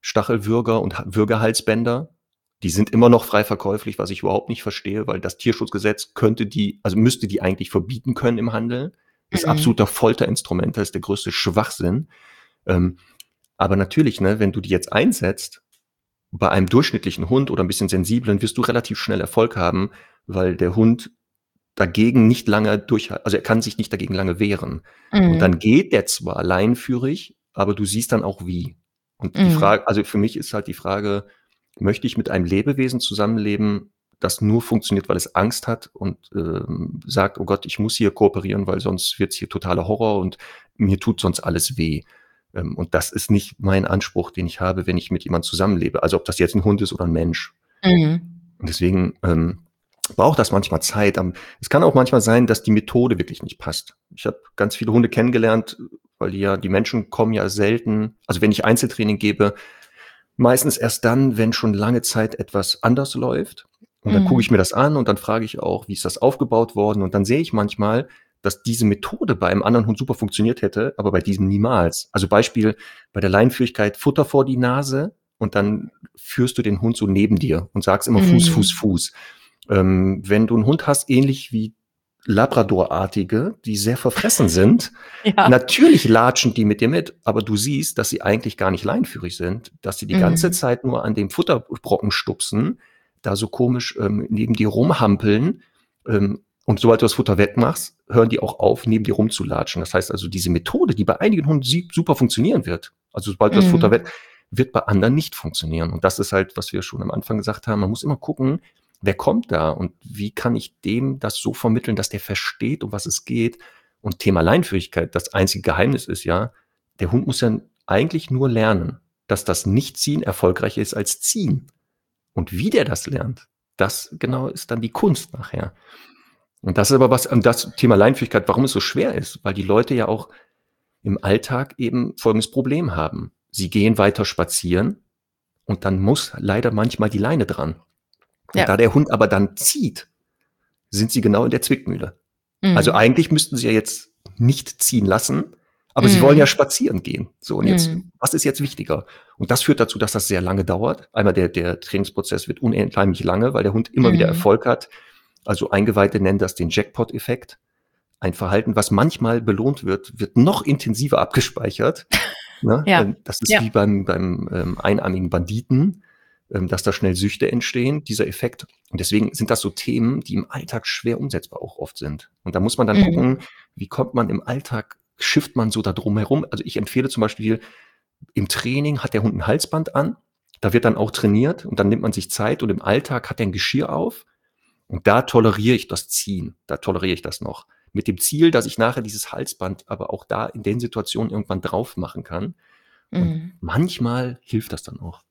S2: Stachelwürger und Ha Würgehalsbänder. Die sind immer noch frei verkäuflich, was ich überhaupt nicht verstehe, weil das Tierschutzgesetz könnte die also müsste die eigentlich verbieten können im Handel. Ist
S1: Mhm.
S2: absoluter Folterinstrument, das ist der größte Schwachsinn. Ähm, aber natürlich, ne, wenn du die jetzt einsetzt, bei einem durchschnittlichen Hund oder ein bisschen sensiblen, wirst du relativ schnell Erfolg haben, weil der Hund dagegen nicht lange durch also er kann sich nicht dagegen lange wehren. Und dann
S1: Mhm.
S2: geht der zwar leinenführig, aber du siehst dann auch wie. Und die
S1: Mhm.
S2: Frage also für mich ist halt die Frage, möchte ich mit einem Lebewesen zusammenleben, das nur funktioniert, weil es Angst hat und, ähm, sagt: „Oh Gott, ich muss hier kooperieren, weil sonst wird's hier totaler Horror und mir tut sonst alles weh." Ähm, und das ist nicht mein Anspruch, den ich habe, wenn ich mit jemandem zusammenlebe. Also ob das jetzt ein Hund ist oder ein Mensch.
S1: Mhm.
S2: Und deswegen, ähm, braucht das manchmal Zeit. Ähm, es kann auch manchmal sein, dass die Methode wirklich nicht passt. Ich habe ganz viele Hunde kennengelernt, weil die ja die Menschen kommen ja selten also wenn ich Einzeltraining gebe, meistens erst dann, wenn schon lange Zeit etwas anders läuft. Und dann gucke ich
S1: Mhm.
S2: mir das an und dann frage ich auch: „Wie ist das aufgebaut worden?" Und dann sehe ich manchmal, dass diese Methode bei einem anderen Hund super funktioniert hätte, aber bei diesem niemals. Also Beispiel, bei der Leinenführigkeit Futter vor die Nase und dann führst du den Hund so neben dir und sagst immer: „Fuß, Fuß,
S1: Mhm.
S2: Fuß." Ähm, wenn du 'n Hund hast, ähnlich wie Labradorartige, die sehr verfressen sind,
S1: Ja.
S2: natürlich latschen die mit dir mit, aber du siehst, dass sie eigentlich gar nicht leinenführig sind, dass sie die ganze
S1: Mhm.
S2: Zeit nur an dem Futterbrocken stupsen, da so komisch, ähm, neben dir rumhampeln, ähm, und sobald du das Futter wegmachst, hören die auch auf, neben dir rumzulatschen. Das heißt also, diese Methode, die bei einigen Hunden sie super funktionieren wird, also sobald du das Futter weg
S1: Mhm.
S2: wird bei anderen nicht funktionieren. Und das ist halt, was wir schon am Anfang gesagt haben, man muss immer gucken, wer kommt da und wie kann ich dem das so vermitteln, dass der versteht, um was es geht. Und Thema Leinenführigkeit, das einzige Geheimnis ist ja, der Hund muss ja eigentlich nur lernen, dass das Nicht-Ziehen erfolgreicher ist als Ziehen. Und wie der das lernt, das genau ist dann die Kunst nachher. Und das ist aber was und das Thema Leinenführigkeit, warum es so schwer ist, weil die Leute ja auch im Alltag eben folgendes Problem haben. Sie gehen weiter spazieren und dann muss leider manchmal die Leine dran. Und da
S1: Ja.
S2: der Hund aber dann zieht, sind sie genau in der Zwickmühle. Also
S1: Mhm.
S2: eigentlich müssten sie ja jetzt nicht ziehen lassen, aber sie wollen ja
S1: Mhm.
S2: spazieren gehen. So, und jetzt,
S1: Mhm.
S2: was ist jetzt wichtiger? Und das führt dazu, dass das sehr lange dauert. Einmal der, der Trainingsprozess wird unendlich lange, weil der Hund immer wieder
S1: Mhm.
S2: Erfolg hat. Also Eingeweihte nennen das den Jackpot-Effekt. Ein Verhalten, was manchmal belohnt wird, wird noch intensiver abgespeichert. Ne?
S1: Ja.
S2: Ähm, Das ist
S1: Ja.
S2: wie beim, beim ähm, einarmigen Banditen, ähm, dass da schnell Süchte entstehen, dieser Effekt. Und deswegen sind das so Themen, die im Alltag schwer umsetzbar auch oft sind. Und da muss man dann gucken,
S1: Mhm.
S2: wie kommt man im Alltag, schifft man so da drum herum. Also ich empfehle zum Beispiel, im Training hat der Hund ein Halsband an, da wird dann auch trainiert und dann nimmt man sich Zeit und im Alltag hat er ein Geschirr auf und da toleriere ich das Ziehen, da toleriere ich das noch. Mit dem Ziel, dass ich nachher dieses Halsband aber auch da in den Situationen irgendwann drauf machen kann. Und
S1: Mhm.
S2: manchmal hilft das dann auch.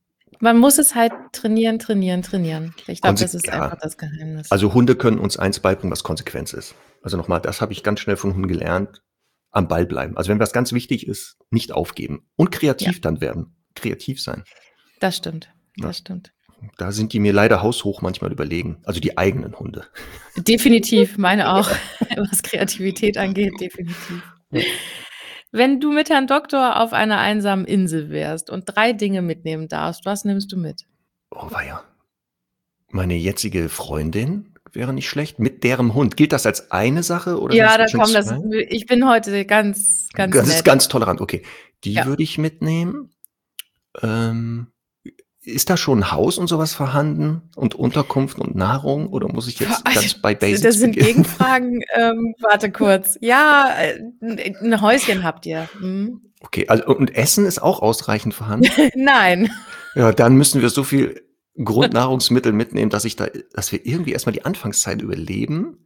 S1: Man muss es halt trainieren, trainieren, trainieren. Ich glaube, das
S2: Konse
S1: ist einfach
S2: ja,
S1: das Geheimnis.
S2: also Hunde können uns eins beibringen, was Konsequenz ist. Also nochmal, das habe ich ganz schnell von Hunden gelernt, am Ball bleiben. Also wenn was ganz wichtig ist, nicht aufgeben und
S1: Ja,
S2: kreativ dann werden. Kreativ sein.
S1: das stimmt.
S2: Ja,
S1: Das stimmt.
S2: da sind die mir leider haushoch manchmal überlegen. Also die eigenen Hunde.
S1: Definitiv, meine auch, was Kreativität angeht, definitiv.
S2: Ja.
S1: Wenn du mit Herrn Doktor auf einer einsamen Insel wärst und drei Dinge mitnehmen darfst, was nimmst du mit?
S2: Oh weia. Meine jetzige Freundin wäre nicht schlecht, mit deren Hund. Gilt das als eine Sache oder sind
S1: Ja,
S2: es
S1: da
S2: schon
S1: komm, das
S2: zwei?
S1: ich bin heute ganz, ganz
S2: Das ist
S1: nett.
S2: ganz tolerant, okay. Die
S1: Ja.
S2: würde ich mitnehmen. Ähm, ist da schon 'n Haus und so was vorhanden und Unterkunft und Nahrung oder muss ich
S1: Boah,
S2: jetzt ganz bei
S1: das
S2: Basics
S1: sind
S2: beginnen?
S1: Gegenfragen. Ähm, warte kurz. Ja, äh, 'n 'n Häuschen habt ihr. Mhm.
S2: Okay, also und Essen ist auch ausreichend vorhanden?
S1: Nein.
S2: Ja, dann müssen wir so viel Grundnahrungsmittel mitnehmen, dass ich da dass wir irgendwie erst mal die Anfangszeit überleben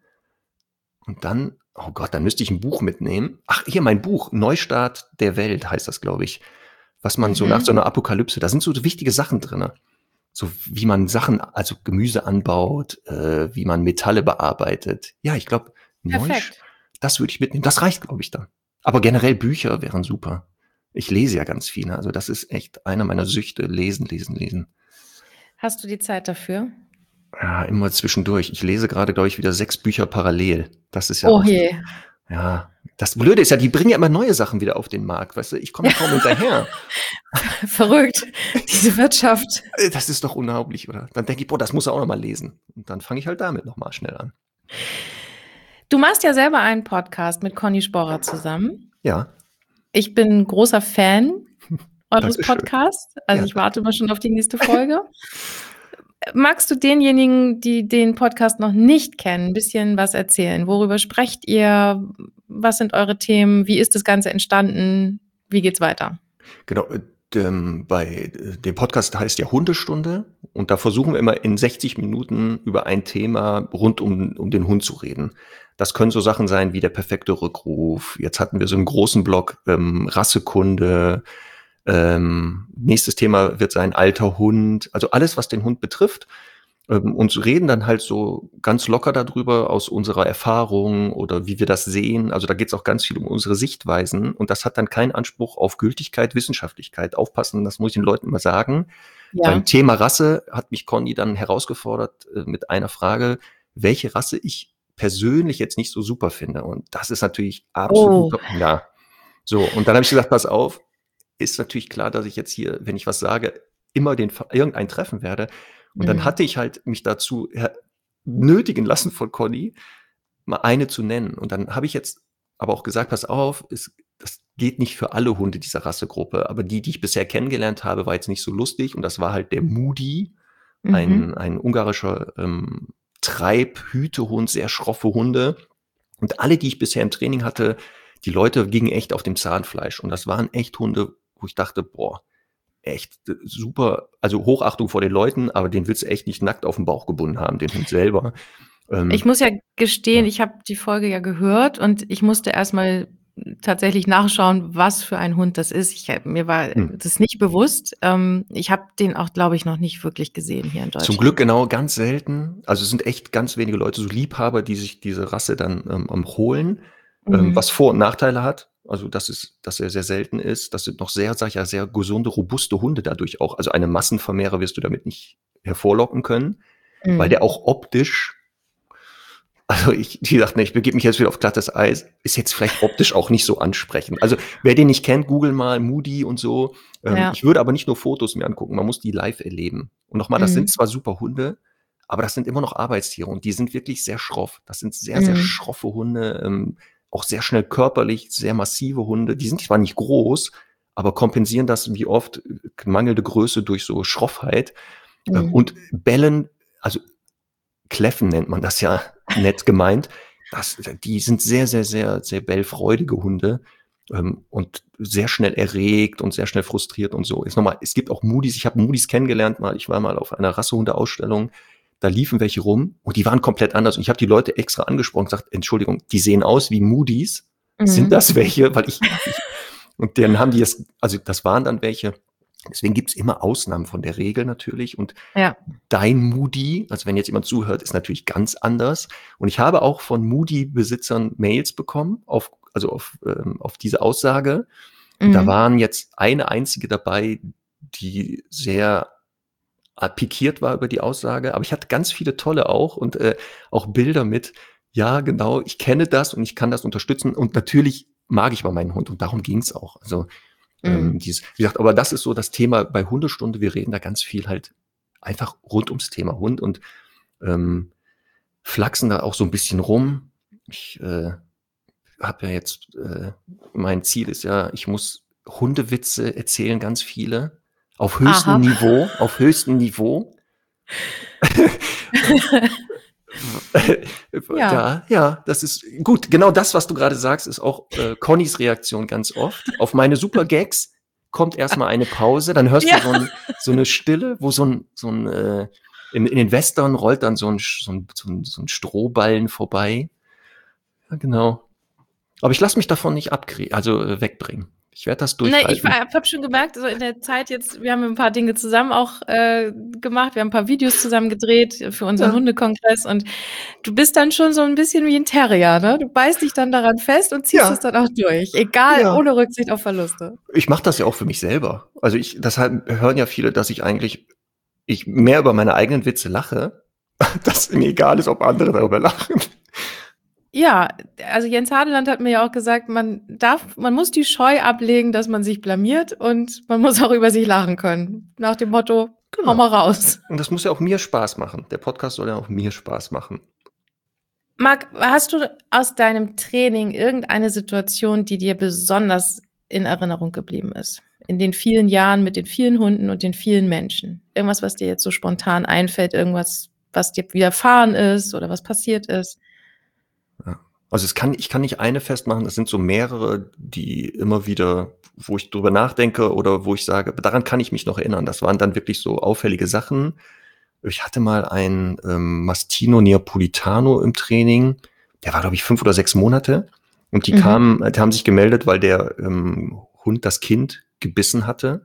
S2: und dann oh Gott, dann müsste ich 'n Buch mitnehmen. Ach, hier mein Buch, „Neustart der Welt" heißt das, glaube ich. Was man so nach so
S1: Mhm.
S2: 'ner Apokalypse da sind so wichtige Sachen drinne. So wie man Sachen also Gemüse anbaut, äh, wie man Metalle bearbeitet. Ja, ich glaube, Neusch
S1: Perfekt.
S2: das würde ich mitnehmen. Das reicht, glaube ich, dann. Aber generell Bücher wären super. Ich lese ja ganz viel, ne? Also, das ist echt eine meiner Süchte, lesen, lesen, lesen.
S1: Hast du die Zeit dafür?
S2: Ja, immer zwischendurch. Ich lese grade, glaube ich, wieder sechs Bücher parallel. Das ist ja
S1: Oh
S2: auch
S1: je.
S2: Ja, das Blöde ist ja, die bringen ja immer neue Sachen wieder auf den Markt, weißt du? Ich komme kaum hinterher.
S1: Verrückt, diese Wirtschaft.
S2: Äh, das ist doch unglaublich, oder? Dann denke ich: „Boah, das muss er auch noch mal lesen.“ Und dann fange ich halt damit noch mal schnell an.
S1: Du machst ja selber einen Podcast mit Conny Sporrer zusammen.
S2: Ja.
S1: Ich bin großer Fan eures
S2: Dankeschön.
S1: Podcasts. Also,
S2: Ja,
S1: ich
S2: danke.
S1: warte immer schon auf die nächste Folge. Magst du denjenigen, die den Podcast noch nicht kennen, 'n bisschen was erzählen? Worüber sprecht ihr? Was sind eure Themen? Wie ist das Ganze entstanden? Wie geht's weiter?
S2: Genau, äh, dem bei äh, dem Podcast heißt ja Hundestunde und da versuchen wir immer in sechzig Minuten über ein Thema rund um um den Hund zu reden. Das können so Sachen sein wie der perfekte Rückruf. Jetzt hatten wir so 'n großen Block, ähm, Rassekunde. Ähm, nächstes Thema wird sein alter Hund. Also, alles, was den Hund betrifft. Ähm, und reden dann halt so ganz locker da drüber aus unserer Erfahrung oder wie wir das sehen. Also, da geht's auch ganz viel um unsere Sichtweisen und das hat dann keinen Anspruch auf Gültigkeit, Wissenschaftlichkeit. Aufpassen, das muss ich den Leuten immer sagen. Beim
S1: Ja.
S2: Thema Rasse hat mich Conny dann herausgefordert, äh, mit einer Frage, welche Rasse ich persönlich jetzt nicht so super finde. Und das ist natürlich
S1: Oh.
S2: absoluter ja. So, und dann habe ich gesagt: „Pass auf, ist natürlich klar, dass ich jetzt hier, wenn ich was sage, immer den Fa irgendeinen treffen werde.“ Und dann
S1: Mhm.
S2: hatte ich halt mich dazu her nötigen lassen von Conny, mal eine zu nennen. Und dann habe ich jetzt aber auch gesagt: „Pass auf, es das geht nicht für alle Hunde dieser Rassegruppe, aber die, die ich bisher kennengelernt habe, war jetzt nicht so lustig.“ Und das war halt der Moody, ein
S1: Mhm.
S2: ein ungarischer, ähm, Treibhütehund, sehr schroffe Hunde. Und alle, die ich bisher im Training hatte, die Leute gingen echt auf dem Zahnfleisch. Und das waren echt Hunde, wo ich dachte: „Boah, echt d super.“ Also, Hochachtung vor den Leuten, aber den willst du echt nicht nackt auf'n Bauch gebunden haben, den Hund selber.
S1: Ich
S2: Ähm,
S1: muss ja gestehen,
S2: ja.
S1: ich habe die Folge ja gehört und ich musste erst mal tatsächlich nachschauen, was für ein Hund das ist. Ich habe mir war
S2: Hm.
S1: das nicht bewusst. Ähm, ich habe den auch, glaube ich, noch nicht wirklich gesehen hier in
S2: Zum Glück,
S1: Deutschland.
S2: genau, ganz selten. Also, es sind echt ganz wenige Leute, so Liebhaber, die sich diese Rasse dann, ähm, ähm, holen, ähm, was
S1: Mhm.
S2: Vor und Nachteile hat. Also, dass es dass er sehr selten ist. Das sind noch sehr, sage ich ja, sehr gesunde, robuste Hunde dadurch auch. Also, einen Massenvermehrer wirst du damit nicht hervorlocken können, weil der
S1: Mhm.
S2: auch optisch also, ich wie gesagt, ne, ich begebe mich jetzt wieder auf glattes Eis, ist jetzt vielleicht optisch auch nicht so ansprechend. Also, wer den nicht kennt, google mal Moody und so. Ähm,
S1: Ja.
S2: ich würde aber nicht nur Fotos mir angucken, man muss die live erleben. Und noch mal, das sind
S1: Mhm.
S2: zwar super Hunde, aber das sind immer noch Arbeitstiere und die sind wirklich sehr schroff. Das sind sehr, sehr
S1: Mhm.
S2: schroffe Hunde, ähm, auch sehr schnell körperlich, sehr massive Hunde. Die sind zwar nicht groß, aber kompensieren das wie oft, äh, mangelnde Größe durch so Schroffheit. Ähm,
S1: Mhm.
S2: und bellen, also kläffen nennt man das ja, nett gemeint. Das die sind sehr, sehr, sehr, sehr bellfreudige Hunde, ähm, und sehr schnell erregt und sehr schnell frustriert und so. Jetzt noch mal, es gibt auch Moodys. Ich habe Moodys kennengelernt mal. Ich war mal auf einer Rassehundeausstellung, da liefen welche rum und die waren komplett anders. Und ich habe die Leute extra angesprochen und gesagt: „Entschuldigung, die sehen aus wie Moodys. Sind
S1: Mhm.
S2: das welche?“ Weil ich ich und dann haben die es also, das waren dann welche. Deswegen gibt's immer Ausnahmen von der Regel natürlich und
S1: Ja.
S2: dein Moody, also, wenn jetzt jemand zuhört, ist natürlich ganz anders. Und ich habe auch von Moody-Besitzern Mails bekommen auf also, auf, ähm auf diese Aussage. Und da
S1: Mhm.
S2: waren jetzt eine einzige dabei, die sehr, ah, pikiert war über die Aussage. Aber ich hatte ganz viele tolle auch und, äh, auch Bilder mit: „Ja, genau, ich kenne das und ich kann das unterstützen und natürlich mag ich aber meinen Hund.“ Und darum ging's auch. Also, ähm,
S1: Mhm.
S2: dieses wie gesagt, aber das ist so das Thema bei Hundestunde. Wir reden da ganz viel halt einfach rund ums Thema Hund und, ähm, flachsen da auch so 'n bisschen rum. Ich, äh, habe ja jetzt, äh mein Ziel ist ja, ich muss Hundewitze erzählen, ganz viele, auf höchstem
S1: Aha.
S2: Niveau auf höchstem Niveau.
S1: Ja.
S2: Ja, ja, das ist gut. Genau das, was du grade sagst, ist auch, äh, Connys Reaktion ganz oft. Auf meine super Gags kommt erst mal eine Pause, dann hörst du
S1: Ja.
S2: so 'n so 'ne Stille, wo so 'n so 'n, äh in in den Western rollt dann so 'n Sch so 'n so 'n so 'n Strohballen vorbei. Ja, genau. Aber ich lasse mich davon nicht abkrie also, äh, wegbringen. Ich werde das
S1: Ne, ich
S2: durchhalten.
S1: war habe schon gemerkt, so in der Zeit jetzt wir haben 'n paar Dinge zusammen auch, äh, gemacht. Wir haben 'n paar Videos zusammen gedreht für unseren
S2: Ja.
S1: Hundekongress und du bist dann schon so 'n bisschen wie 'n Terrier, ne? Du beißt dich dann daran fest und ziehst es
S2: Ja.
S1: dann auch durch, egal
S2: Ja.
S1: ohne Rücksicht auf Verluste.
S2: Ich mache das ja auch für mich selber. Also, ich deshalb hören ja viele, dass ich eigentlich ich mehr über meine eigenen Witze lache, dass mir egal ist, ob andere darüber lachen.
S1: Ja, also Jens Hardeland hat mir ja auch gesagt, man darf man muss die Scheu ablegen, dass man sich blamiert und man muss auch über sich lachen können. Nach dem Motto: „Hau
S2: Genau.
S1: mal raus.“
S2: Und das muss ja auch mir Spaß machen. Der Podcast soll ja auch mir Spaß machen.
S1: Marc, hast du aus deinem Training irgendeine Situation, die dir besonders in Erinnerung geblieben ist? In den vielen Jahren mit den vielen Hunden und den vielen Menschen? Irgendwas, was dir jetzt so spontan einfällt, irgendwas, was dir widerfahren ist oder was passiert ist?
S2: Ja. Also es kann ich kann nicht eine festmachen, es sind so mehrere, die immer wieder wo ich drüber nachdenke oder wo ich sage, daran kann ich mich noch erinnern. Das waren dann wirklich so auffällige Sachen. Ich hatte mal einen, ähm, Mastino Neapolitano im Training, der war, glaube ich, fünf oder sechs Monate und die
S1: Mhm.
S2: kamen die haben sich gemeldet, weil der, ähm, Hund das Kind gebissen hatte,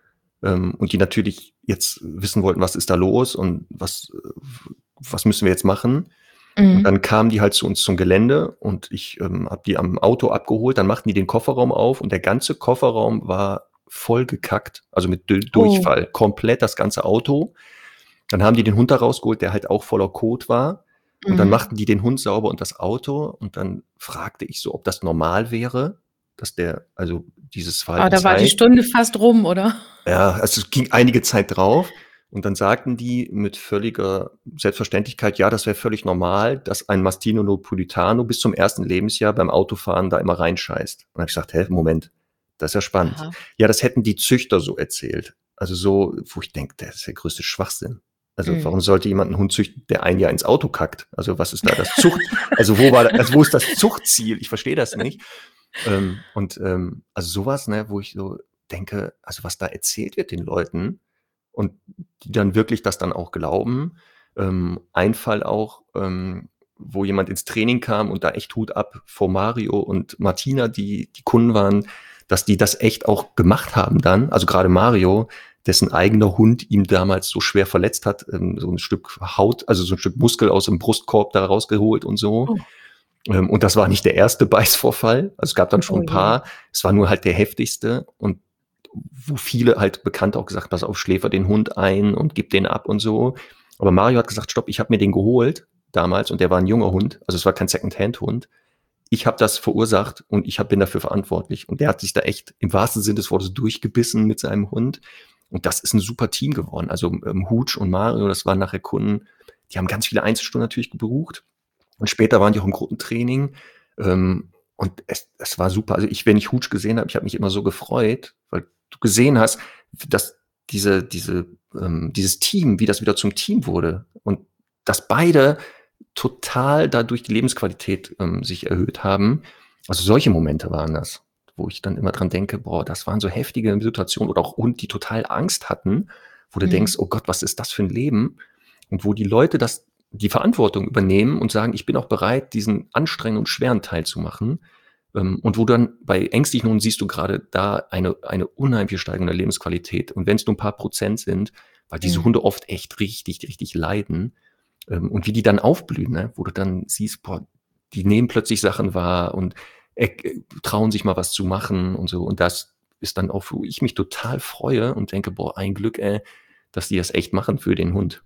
S2: ähm, und die natürlich jetzt wissen wollten, was ist da los und was äh, was müssen wir jetzt machen? Und
S1: Mhm.
S2: dann kamen die halt zu uns zum Gelände und ich, ähm, habe die am Auto abgeholt. Dann machten die den Kofferraum auf und der ganze Kofferraum war vollgekackt, also mit Dü
S1: Oh.
S2: Durchfall, komplett das ganze Auto. Dann haben die den Hund da rausgeholt, der halt auch voller Kot war. Und dann
S1: Mhm.
S2: machten die den Hund sauber und das Auto. Und dann fragte ich so, ob das normal wäre, dass der also dieses
S1: Ah,
S2: Verhalten
S1: da war die
S2: zeigt.
S1: Stunde fast rum, oder?
S2: Ja, also es ging einige Zeit drauf und dann sagten die mit völliger Selbstverständlichkeit: „Ja, das wäre völlig normal, dass ein Mastino Neapolitano bis zum ersten Lebensjahr beim Autofahren da immer reinscheißt.“ Und dann habe ich gesagt: „Hä, Moment, das ist ja spannend.“
S1: Aha.
S2: Ja, das hätten die Züchter so erzählt. Also so, wo ich denke, das ist der größte Schwachsinn. Also, warum
S1: Mhm.
S2: sollte jemand 'n Hund züchten, der ein Jahr ins Auto kackt? Also, was ist da das Zucht also, wo war also, wo ist das Zuchtziel? Ich verstehe das nicht. Ähm, und, ähm, also so was, ne, wo ich so denke, also was da erzählt wird den Leuten und die dann wirklich das dann auch glauben. Ähm, ein Fall auch, ähm, wo jemand ins Training kam und da echt Hut ab vor Mario und Martina, die die Kunden waren, dass die das echt auch gemacht haben dann. Also gerade Mario, dessen eigener Hund ihn damals so schwer verletzt hat, ähm, so ein Stück Haut, also so ein Stück Muskel aus dem Brustkorb da rausgeholt und so.
S1: Oh,
S2: Ähm, und das war nicht der erste Beißvorfall. Also es gab dann schon
S1: oh
S2: ein
S1: je.
S2: paar. Es war nur halt der heftigste und wo viele halt Bekannte auch gesagt: „Pass auf, schläfer den Hund ein und gib den ab“ und so. Aber Mario hat gesagt: „Stopp, ich habe mir den geholt damals und der war ein junger Hund, also es war kein Secondhand-Hund. Ich habe das verursacht und ich habe bin dafür verantwortlich.“ Und der hat sich da echt im wahrsten Sinne des Wortes durchgebissen mit seinem Hund. Und das ist ein super Team geworden. Also, ähm, Hutsch und Mario, das waren nachher Kunden, die haben ganz viele Einzelstunden natürlich gebucht. Und später waren die auch im Gruppentraining. Ähm, und es, es war super. Also ich, wenn ich Hutsch gesehen habe, ich habe mich immer so gefreut, weil du gesehen hast, dass diese, diese, ähm, dieses Team, wie das wieder zum Team wurde und dass beide total dadurch die Lebensqualität ähm, sich erhöht haben. Also solche Momente waren das, wo ich dann immer dran denke, boah, das waren so heftige Situationen oder auch Hunde, die total Angst hatten, wo du denkst,
S1: Mhm.
S2: oh Gott, was ist das für ein Leben? Und wo die Leute das die Verantwortung übernehmen und sagen, ich bin auch bereit, diesen anstrengenden und schweren Teil zu machen. Ähm, und wo dann bei ängstlichen Hunden siehst du gerade da eine, eine unheimliche Steigerung der Lebensqualität. Und wenn es nur ein paar Prozent sind, weil diese
S1: Mhm.
S2: Hunde oft echt richtig, richtig leiden, ähm, und wie die dann aufblühen, ne? Wo du dann siehst, boah, die nehmen plötzlich Sachen wahr und äh, trauen sich mal was zu machen und so. Und das ist dann auch, wo ich mich total freue und denke, boah, ein Glück, ey, dass die das echt machen für den Hund.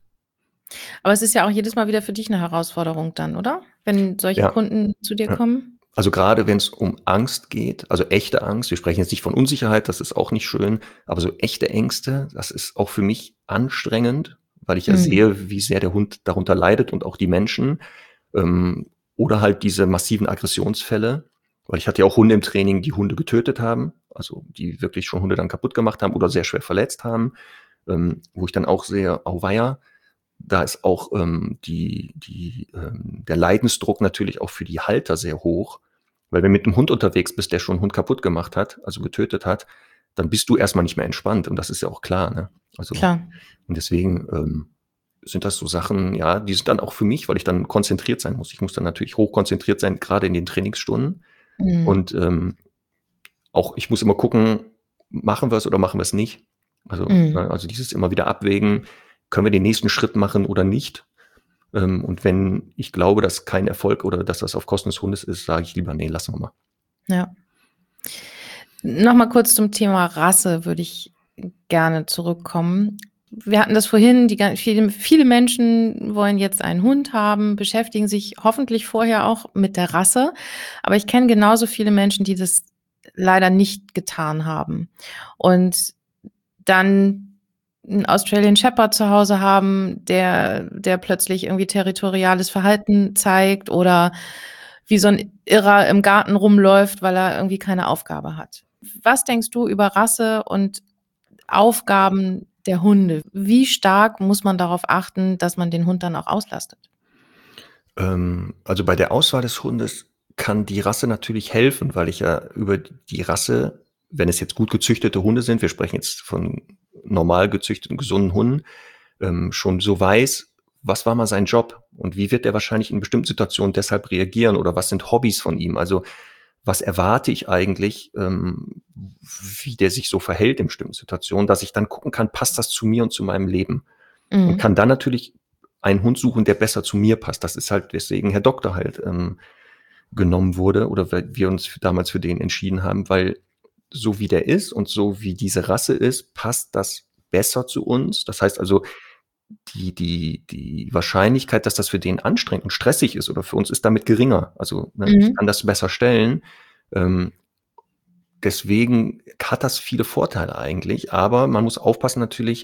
S1: Aber es ist ja auch jedes Mal wieder für dich 'ne Herausforderung dann, oder? Wenn solche
S2: Ja.
S1: Kunden zu dir
S2: Ja.
S1: kommen?
S2: Also gerade wenn es um Angst geht, also echte Angst, wir sprechen jetzt nicht von Unsicherheit, das ist auch nicht schön, aber so echte Ängste, das ist auch für mich anstrengend, weil ich ja
S1: Mhm.
S2: sehe, wie sehr der Hund darunter leidet und auch die Menschen. Ähm, oder halt diese massiven Aggressionsfälle, weil ich hatte ja auch Hunde im Training, die Hunde getötet haben, also die wirklich schon Hunde dann kaputt gemacht haben oder sehr schwer verletzt haben, ähm, wo ich dann auch sehe, auweia, da ist auch, ähm, die die, ähm der Leidensdruck natürlich auch für die Halter sehr hoch, weil wenn du mit 'nem Hund unterwegs bist, der schon 'n Hund kaputt gemacht hat, also getötet hat, dann bist du erst mal nicht mehr entspannt und das ist ja auch klar, ne? Also
S1: Klar.
S2: und deswegen, ähm, sind das so Sachen, ja, die sind dann auch für mich, weil ich dann konzentriert sein muss. Ich muss dann natürlich hochkonzentriert sein, grade in den Trainingsstunden
S1: Mhm.
S2: und, ähm, auch ich muss immer gucken, machen wir's oder machen wir's nicht? Also,
S1: Mhm.
S2: ne, also dieses immer wieder abwägen, können wir den nächsten Schritt machen oder nicht? Ähm, und wenn ich glaube, dass kein Erfolg oder dass das auf Kosten des Hundes ist, sage ich lieber: „Ne, lassen wir mal.“
S1: Ja. Noch mal kurz zum Thema Rasse würde ich gerne zurückkommen. wir hatten das vorhin, die gan viele viele Menschen wollen jetzt einen Hund haben, beschäftigen sich hoffentlich vorher auch mit der Rasse. Aber ich kenne genauso viele Menschen, die das leider nicht getan haben und dann 'n Australian Shepherd zu Hause haben, der der plötzlich irgendwie territoriales Verhalten zeigt oder wie so 'n Irrer im Garten rumläuft, weil er irgendwie keine Aufgabe hat. Was denkst du über Rasse und Aufgaben der Hunde? Wie stark muss man darauf achten, dass man den Hund dann auch auslastet?
S2: Ähm, also, bei der Auswahl des Hundes kann die Rasse natürlich helfen, weil ich ja über die Rasse, wenn es jetzt gut gezüchtete Hunde sind, wir sprechen jetzt von normal gezüchteten, gesunden Hunden, ähm, schon so weiß, was war mal sein Job und wie wird er wahrscheinlich in bestimmten Situationen deshalb reagieren oder was sind Hobbys von ihm? Also, was erwarte ich eigentlich, ähm, wie der sich so verhält in bestimmten Situationen, dass ich dann gucken kann, passt das zu mir und zu meinem Leben? Und
S1: Mhm.
S2: kann dann natürlich einen Hund suchen, der besser zu mir passt. Das ist halt weswegen Herr Doktor halt, ähm, genommen wurde oder weil wir uns damals für den entschieden haben, weil so wie der ist und so wie diese Rasse ist, passt das besser zu uns. Das heißt also, die die die Wahrscheinlichkeit, dass das für den anstrengend und stressig ist oder für uns, ist damit geringer. Also, ne, ich
S1: Mhm.
S2: kann das besser stellen. Ähm, deswegen hat das viele Vorteile eigentlich, aber man muss aufpassen natürlich,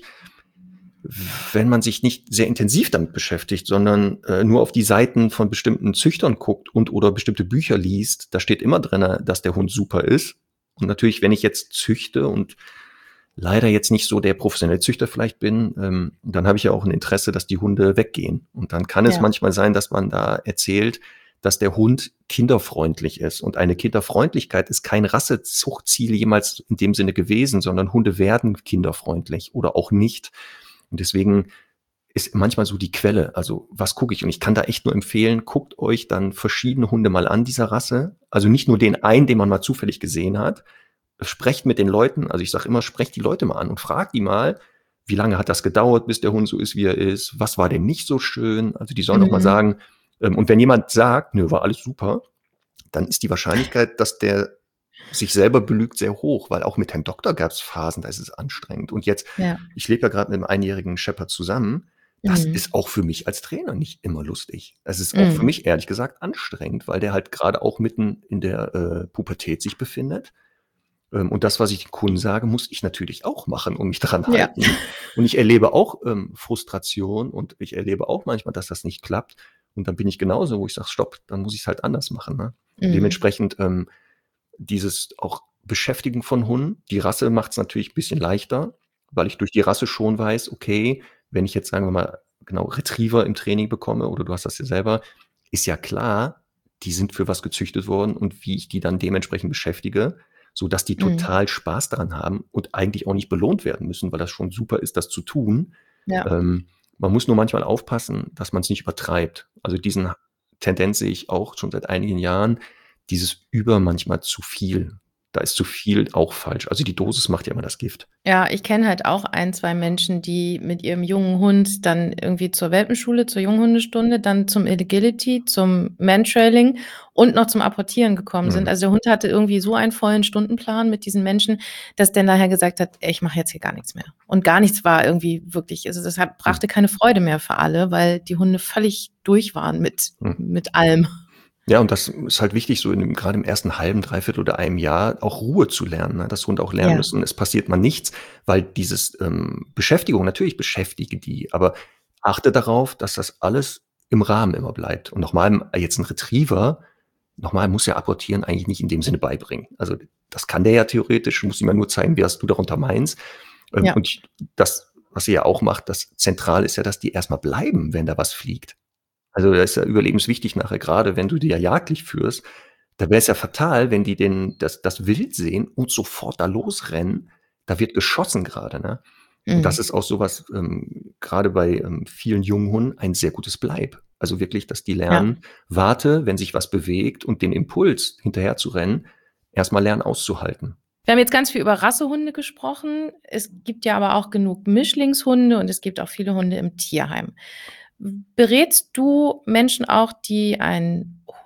S2: wenn man sich nicht sehr intensiv damit beschäftigt, sondern, äh, nur auf die Seiten von bestimmten Züchtern guckt und oder bestimmte Bücher liest, da steht immer drinne, dass der Hund super ist. Und natürlich, wenn ich jetzt züchte und leider jetzt nicht so der professionelle Züchter vielleicht bin, ähm, dann habe ich ja auch 'n Interesse, dass die Hunde weggehen. Und dann kann es
S1: Ja.
S2: manchmal sein, dass man da erzählt, dass der Hund kinderfreundlich ist. Und eine Kinderfreundlichkeit ist kein Rassezuchtziel jemals in dem Sinne gewesen, sondern Hunde werden kinderfreundlich oder auch nicht. Und deswegen ist manchmal so die Quelle, also, was gucke ich? Und ich kann da echt nur empfehlen, guckt euch dann verschiedene Hunde mal an dieser Rasse. Also, nicht nur den einen, den man mal zufällig gesehen hat. Sprecht mit den Leuten. Also, ich sage immer, sprecht die Leute mal an und fragt die mal: „Wie lange hat das gedauert, bis der Hund so ist, wie er ist? Was war denn nicht so schön?“ Also, die sollen auch mal
S1: Mhm.
S2: sagen ähm, und wenn jemand sagt: „Nö, war alles super“, dann ist die Wahrscheinlichkeit, dass der sich selber belügt, sehr hoch, weil auch mit Herrn Doktor gab's Phasen, da ist es anstrengend. Und jetzt
S1: Ja.
S2: ich lebe ja grad mit 'nem einjährigen Shepherd zusammen. Das
S1: Mhm.
S2: ist auch für mich als Trainer nicht immer lustig. Es ist auch für
S1: Mhm.
S2: mich ehrlich gesagt anstrengend, weil der halt grade auch mitten in der, äh, Pubertät sich befindet. Ähm, und das, was ich den Kunden sage, muss ich natürlich auch machen und mich dran
S1: Ja.
S2: halten. Und ich erlebe auch, ähm, Frustration und ich erlebe auch manchmal, dass das nicht klappt. Und dann bin ich genauso, wo ich sage: „Stopp, dann muss ich's halt anders machen“, ne? Und
S1: Mhm.
S2: dementsprechend, ähm, dieses auch Beschäftigen von Hunden, die Rasse macht's natürlich bisschen leichter, weil ich durch die Rasse schon weiß, okay, wenn ich jetzt, sagen wir mal, genau, Retriever im Training bekomme oder du hast das ja selber, ist ja klar, die sind für was gezüchtet worden und wie ich die dann dementsprechend beschäftige, sodass die
S1: Mhm.
S2: total Spaß daran haben und eigentlich auch nicht belohnt werden müssen, weil das schon super ist, das zu tun.
S1: Ja.
S2: Ähm, man muss nur manchmal aufpassen, dass man's nicht übertreibt. Also, diesen Tendenz sehe ich auch schon seit einigen Jahren, dieses über manchmal zu viel. Da ist zu viel auch falsch. Also, die Dosis macht ja immer das Gift.
S1: Ja, ich kenne halt auch ein, zwei Menschen, die mit ihrem jungen Hund dann irgendwie zur Welpenschule, zur Junghundestunde, dann zum Agility, zum Mantrailing und noch zum Apportieren gekommen sind.
S2: Mhm.
S1: Also, der Hund hatte irgendwie so einen vollen Stundenplan mit diesen Menschen, dass der nachher gesagt hat: „Ey, ich mache jetzt hier gar nichts mehr.“ Und gar nichts war irgendwie wirklich also, das hat
S2: Mhm.
S1: brachte keine Freude mehr für alle, weil die Hunde völlig durch waren mit
S2: Mhm.
S1: mit allem.
S2: Ja, und das ist halt wichtig, so in dem grade im ersten halben, dreiviertel oder einem Jahr auch Ruhe zu lernen, ne? Dass Hunde auch lernen
S1: Ja.
S2: müssen, es passiert mal nichts, weil dieses, ähm Beschäftigung natürlich beschäftige die, aber achte darauf, dass das alles im Rahmen immer bleibt. Und nochmal, hm, jetzt 'n Retriever nochmal, muss ja Apportieren eigentlich nicht in dem Sinne beibringen. Also, das kann der ja theoretisch, muss ihm ja nur zeigen, was du darunter meinst. Ähm,
S1: Ja.
S2: und ich das, was ihr ja auch macht, das Zentrale ist ja, dass die erst mal bleiben, wenn da was fliegt. Also, das ist ja überlebenswichtig nachher, grade wenn du die ja jagdlich führst. Da wäre es ja fatal, wenn die den das das Wild sehen und sofort da losrennen. Da wird geschossen grade, ne? Und das
S1: Mhm.
S2: ist auch so was, ähm, grade bei, ähm, vielen jungen Hunden ein sehr gutes Bleib. Also, wirklich, dass die
S1: Ja.
S2: lernen, warte, wenn sich was bewegt und den Impuls hinterherzurennen, erst mal lernen auszuhalten.
S1: Wir haben jetzt ganz viel über Rassehunde gesprochen. Es gibt ja aber auch genug Mischlingshunde und es gibt auch viele Hunde im Tierheim. Berätst du Menschen auch, die einen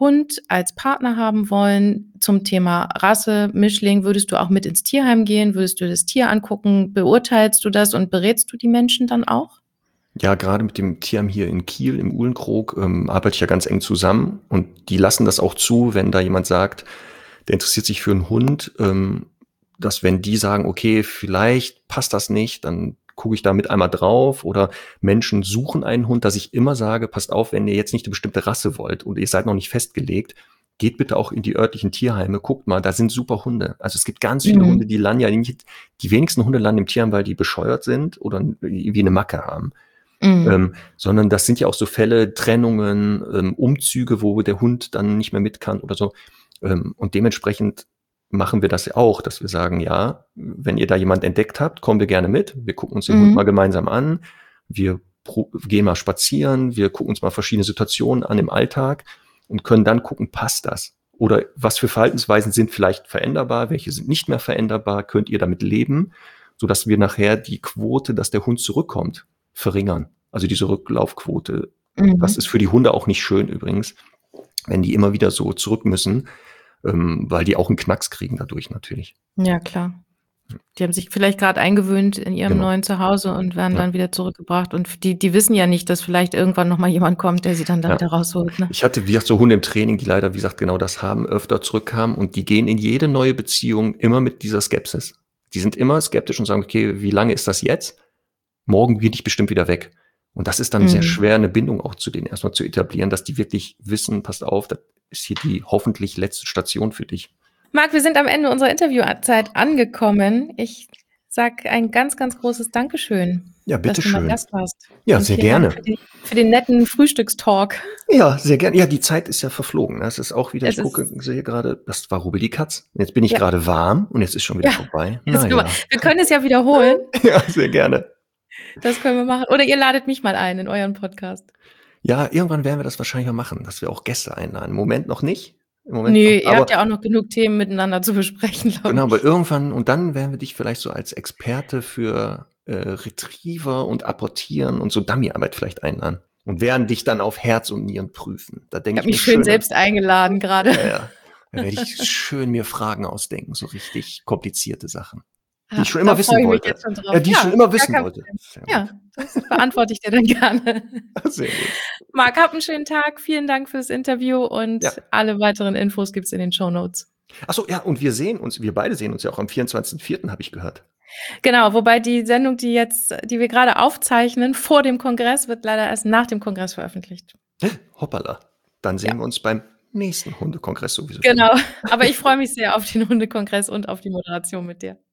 S1: Hund als Partner haben wollen, zum Thema Rasse, Mischling, würdest du auch mit ins Tierheim gehen? Würdest du das Tier angucken? Beurteilst du das und berätst du die Menschen dann auch?
S2: Ja, gerade mit dem Tierheim hier in Kiel, im Uhlenkrog, ähm, arbeite ich ja ganz eng zusammen und die lassen das auch zu, wenn da jemand sagt, der interessiert sich für einen Hund, ähm, dass wenn die sagen, okay, vielleicht passt das nicht, dann gucke ich da mit einmal drauf oder Menschen suchen einen Hund, dass ich immer sage, passt auf, wenn ihr jetzt nicht eine bestimmte Rasse wollt und ihr seid noch nicht festgelegt, geht bitte auch in die örtlichen Tierheime, guckt mal, da sind super Hunde. Also es gibt ganz viele
S1: Mhm.
S2: Hunde, die landen ja nicht, die wenigsten Hunde landen im Tierheim, weil die bescheuert sind oder wie eine Macke haben.
S1: Mhm.
S2: Ähm, sondern das sind ja auch so Fälle, Trennungen, ähm, Umzüge, wo der Hund dann nicht mehr mit kann oder so. Ähm, und dementsprechend machen wir das ja auch, dass wir sagen, ja, wenn ihr da jemand entdeckt habt, kommen wir gerne mit. Wir gucken uns den
S1: Mhm.
S2: Hund mal gemeinsam an. Wir pro- gehen mal spazieren. Wir gucken uns mal verschiedene Situationen an im Alltag und können dann gucken, passt das? Oder was für Verhaltensweisen sind vielleicht veränderbar? Welche sind nicht mehr veränderbar? Könnt ihr damit leben? Sodass wir nachher die Quote, dass der Hund zurückkommt, verringern. Also diese Rücklaufquote.
S1: Mhm.
S2: Das ist für die Hunde auch nicht schön übrigens, wenn die immer wieder so zurück müssen, ähm, weil die auch einen Knacks kriegen dadurch natürlich.
S1: Ja, klar. Die haben sich vielleicht gerade eingewöhnt in ihrem
S2: Genau.
S1: neuen Zuhause und werden
S2: Ja.
S1: dann wieder zurückgebracht. Und die, die wissen ja nicht, dass vielleicht irgendwann noch mal jemand kommt, der sie dann da
S2: Ja.
S1: wieder rausholt. Ne?
S2: Ich hatte, wie gesagt, so Hunde im Training, die leider, wie gesagt, genau das haben, öfter zurückkamen und die gehen in jede neue Beziehung immer mit dieser Skepsis. Die sind immer skeptisch und sagen, okay, wie lange ist das jetzt? Morgen bin ich bestimmt wieder weg. Und das ist dann sehr
S1: Mhm.
S2: schwer, eine Bindung auch zu denen erstmal zu etablieren, dass die wirklich wissen, passt auf, das ist hier die hoffentlich letzte Station für dich.
S1: Marc, wir sind am Ende unserer Interviewzeit angekommen. Ich sage ein ganz, ganz großes Dankeschön,
S2: Ja,
S1: dass du mein
S2: bitteschön.
S1: Gast warst.
S2: Ja,
S1: Und
S2: sehr
S1: vielen Dank
S2: gerne.
S1: für, die, für den netten Frühstückstalk.
S2: Ja, sehr gerne. Ja, die Zeit ist ja verflogen. Das ist auch wieder,
S1: Es
S2: ich gucke,
S1: ist,
S2: sehe gerade, das war Rubbel die Katz. Jetzt bin ich
S1: ja,
S2: gerade warm und jetzt ist schon wieder
S1: ja,
S2: vorbei.
S1: jetzt können wir,
S2: Naja.
S1: wir können es ja wiederholen.
S2: Ja, sehr gerne.
S1: Das können wir machen. Oder ihr ladet mich mal ein in euren Podcast.
S2: Ja, irgendwann werden wir das wahrscheinlich mal machen, dass wir auch Gäste einladen. Im Moment noch nicht. Im Moment
S1: Nö,
S2: noch,
S1: ihr
S2: aber
S1: habt ja auch noch genug Themen miteinander zu besprechen, glaube
S2: genau, aber
S1: ich.
S2: irgendwann, und dann werden wir dich vielleicht so als Experte für äh, Retriever und Apportieren und so Dummyarbeit vielleicht einladen. Und werden dich dann auf Herz und Nieren prüfen. Da
S1: Ich
S2: denke
S1: habe
S2: ich
S1: mich
S2: mir
S1: schön
S2: schöne,
S1: selbst eingeladen gerade.
S2: ja, ja. Da werde ich schön mir Fragen ausdenken, so richtig komplizierte Sachen. Die
S1: Ja,
S2: ich schon
S1: da
S2: immer
S1: freue
S2: wissen
S1: ich mich
S2: wollte.
S1: jetzt schon drauf.
S2: Ja, die ich
S1: Ja,
S2: schon immer
S1: gar
S2: wissen
S1: kein
S2: wollte.
S1: Problem.
S2: Sehr
S1: Ja,
S2: gut.
S1: das beantworte ich dir dann gerne.
S2: Sehr gut.
S1: Marc, hab einen schönen Tag. Vielen Dank fürs Interview und
S2: Ja.
S1: alle weiteren Infos gibt's in den Shownotes.
S2: Achso, ja, und wir sehen uns, wir beide sehen uns ja auch am vierundzwanzigsten vierten habe ich gehört.
S1: Genau, wobei die Sendung, die jetzt, die wir gerade aufzeichnen, vor dem Kongress, wird leider erst nach dem Kongress veröffentlicht.
S2: Hoppala. Dann sehen
S1: Ja,
S2: wir uns beim nächsten Hundekongress sowieso.
S1: genau. Aber ich freue mich sehr auf den Hundekongress und auf die Moderation mit dir.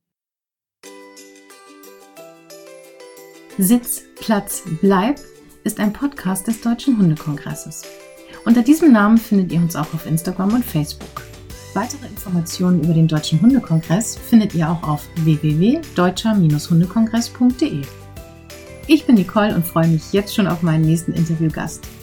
S3: Sitz, Platz, Bleib ist ein Podcast des Deutschen Hundekongresses. Unter diesem Namen findet ihr uns auch auf Instagram und Facebook. Weitere Informationen über den Deutschen Hundekongress findet ihr auch auf w w w punkt deutscher hundekongress punkt de. Ich bin Nicole und freue mich jetzt schon auf meinen nächsten Interviewgast.